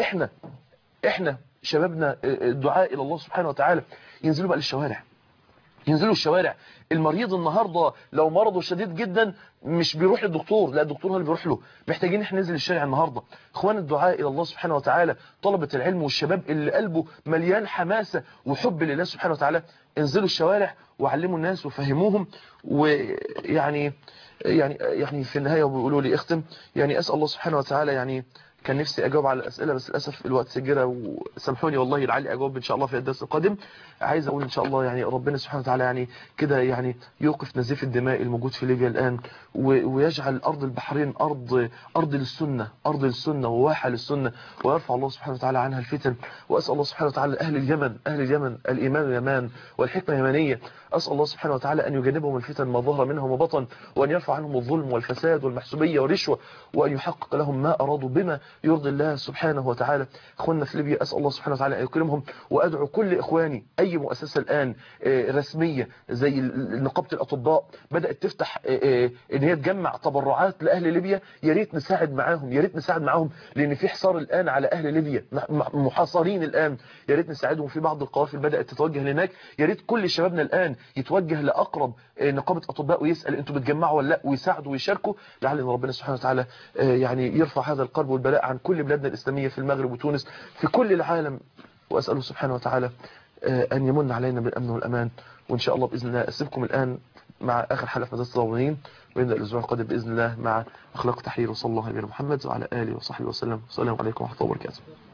Speaker 1: احنا شبابنا الدعاء الى الله سبحانه وتعالى ينزلوا بقى للشوارع، ينزلوا الشوارع. المريض النهاردة لو مرضه شديد جدا مش بيروح للدكتور، لا الدكتور هو اللي بيروح له. محتاجين احنا ننزل الشارع النهاردة. اخوان الدعاء الى الله سبحانه وتعالى، طلبة العلم والشباب اللي قلبه مليان حماسة وحب لله سبحانه وتعالى، انزلوا الشوارع وعلموا الناس وفهموهم. ويعني في النهاية بيقولوا لي اختم، يعني اسأل الله سبحانه وتعالى، يعني كان نفسي اجاوب على الاسئله بس للاسف الوقت سجره، وسامحوني والله لعلي اجاوب ان شاء الله في الدرس القادم. عايز اقول ان شاء الله يعني ربنا سبحانه وتعالى يعني كده يعني يوقف نزيف الدماء الموجود في ليبيا الان، ويجعل ارض البحرين ارض للسنه وواحه للسنه، ويرفع الله سبحانه وتعالى عنها الفتن. واسال الله سبحانه وتعالى اهل اليمن الايمان يمان والحكمه يمانيه، اسال الله سبحانه وتعالى ان يجنبهم الفتن ما ظهر منها وما بطن، وان يرفع عنهم الظلم والفساد والمحسوبيه والرشوه، وان يحقق لهم ما ارادوا بما يرضي الله سبحانه وتعالى. اخواننا في ليبيا اسال الله سبحانه وتعالى ان يكرمهم، وادعو كل اخواني اي مؤسسه الان رسميه زي نقابه الاطباء بدات تفتح ان هي تجمع تبرعات لاهل ليبيا، يا ريت نساعد معاهم، يا ريت نساعد معاهم، لان في حصار الان على اهل ليبيا محاصرين الان، يا ريت نساعدهم. في بعض القوافل بدات تتوجه هناك، يا ريت كل شبابنا الان يتوجه لاقرب نقابه اطباء ويسال انتوا بتجمعوا ولا لا، ويساعدوا ويشاركوا، لعل ان ربنا سبحانه وتعالى يعني يرفع هذا القرب والبلاء عن كل بلادنا الاسلاميه في المغرب وتونس في كل العالم. واساله سبحانه وتعالى ان يمن علينا بالامن والامان. وان شاء الله باذن الله اسيبكم الان مع اخر حلقه في مدرسه الضوانين، ونبدا الاسبوع القادم باذن الله مع اخلاق تحرير. وصلى الله على نبينا محمد وعلى اله وصحبه وسلم. والسلام عليكم ورحمه الله وبركاته.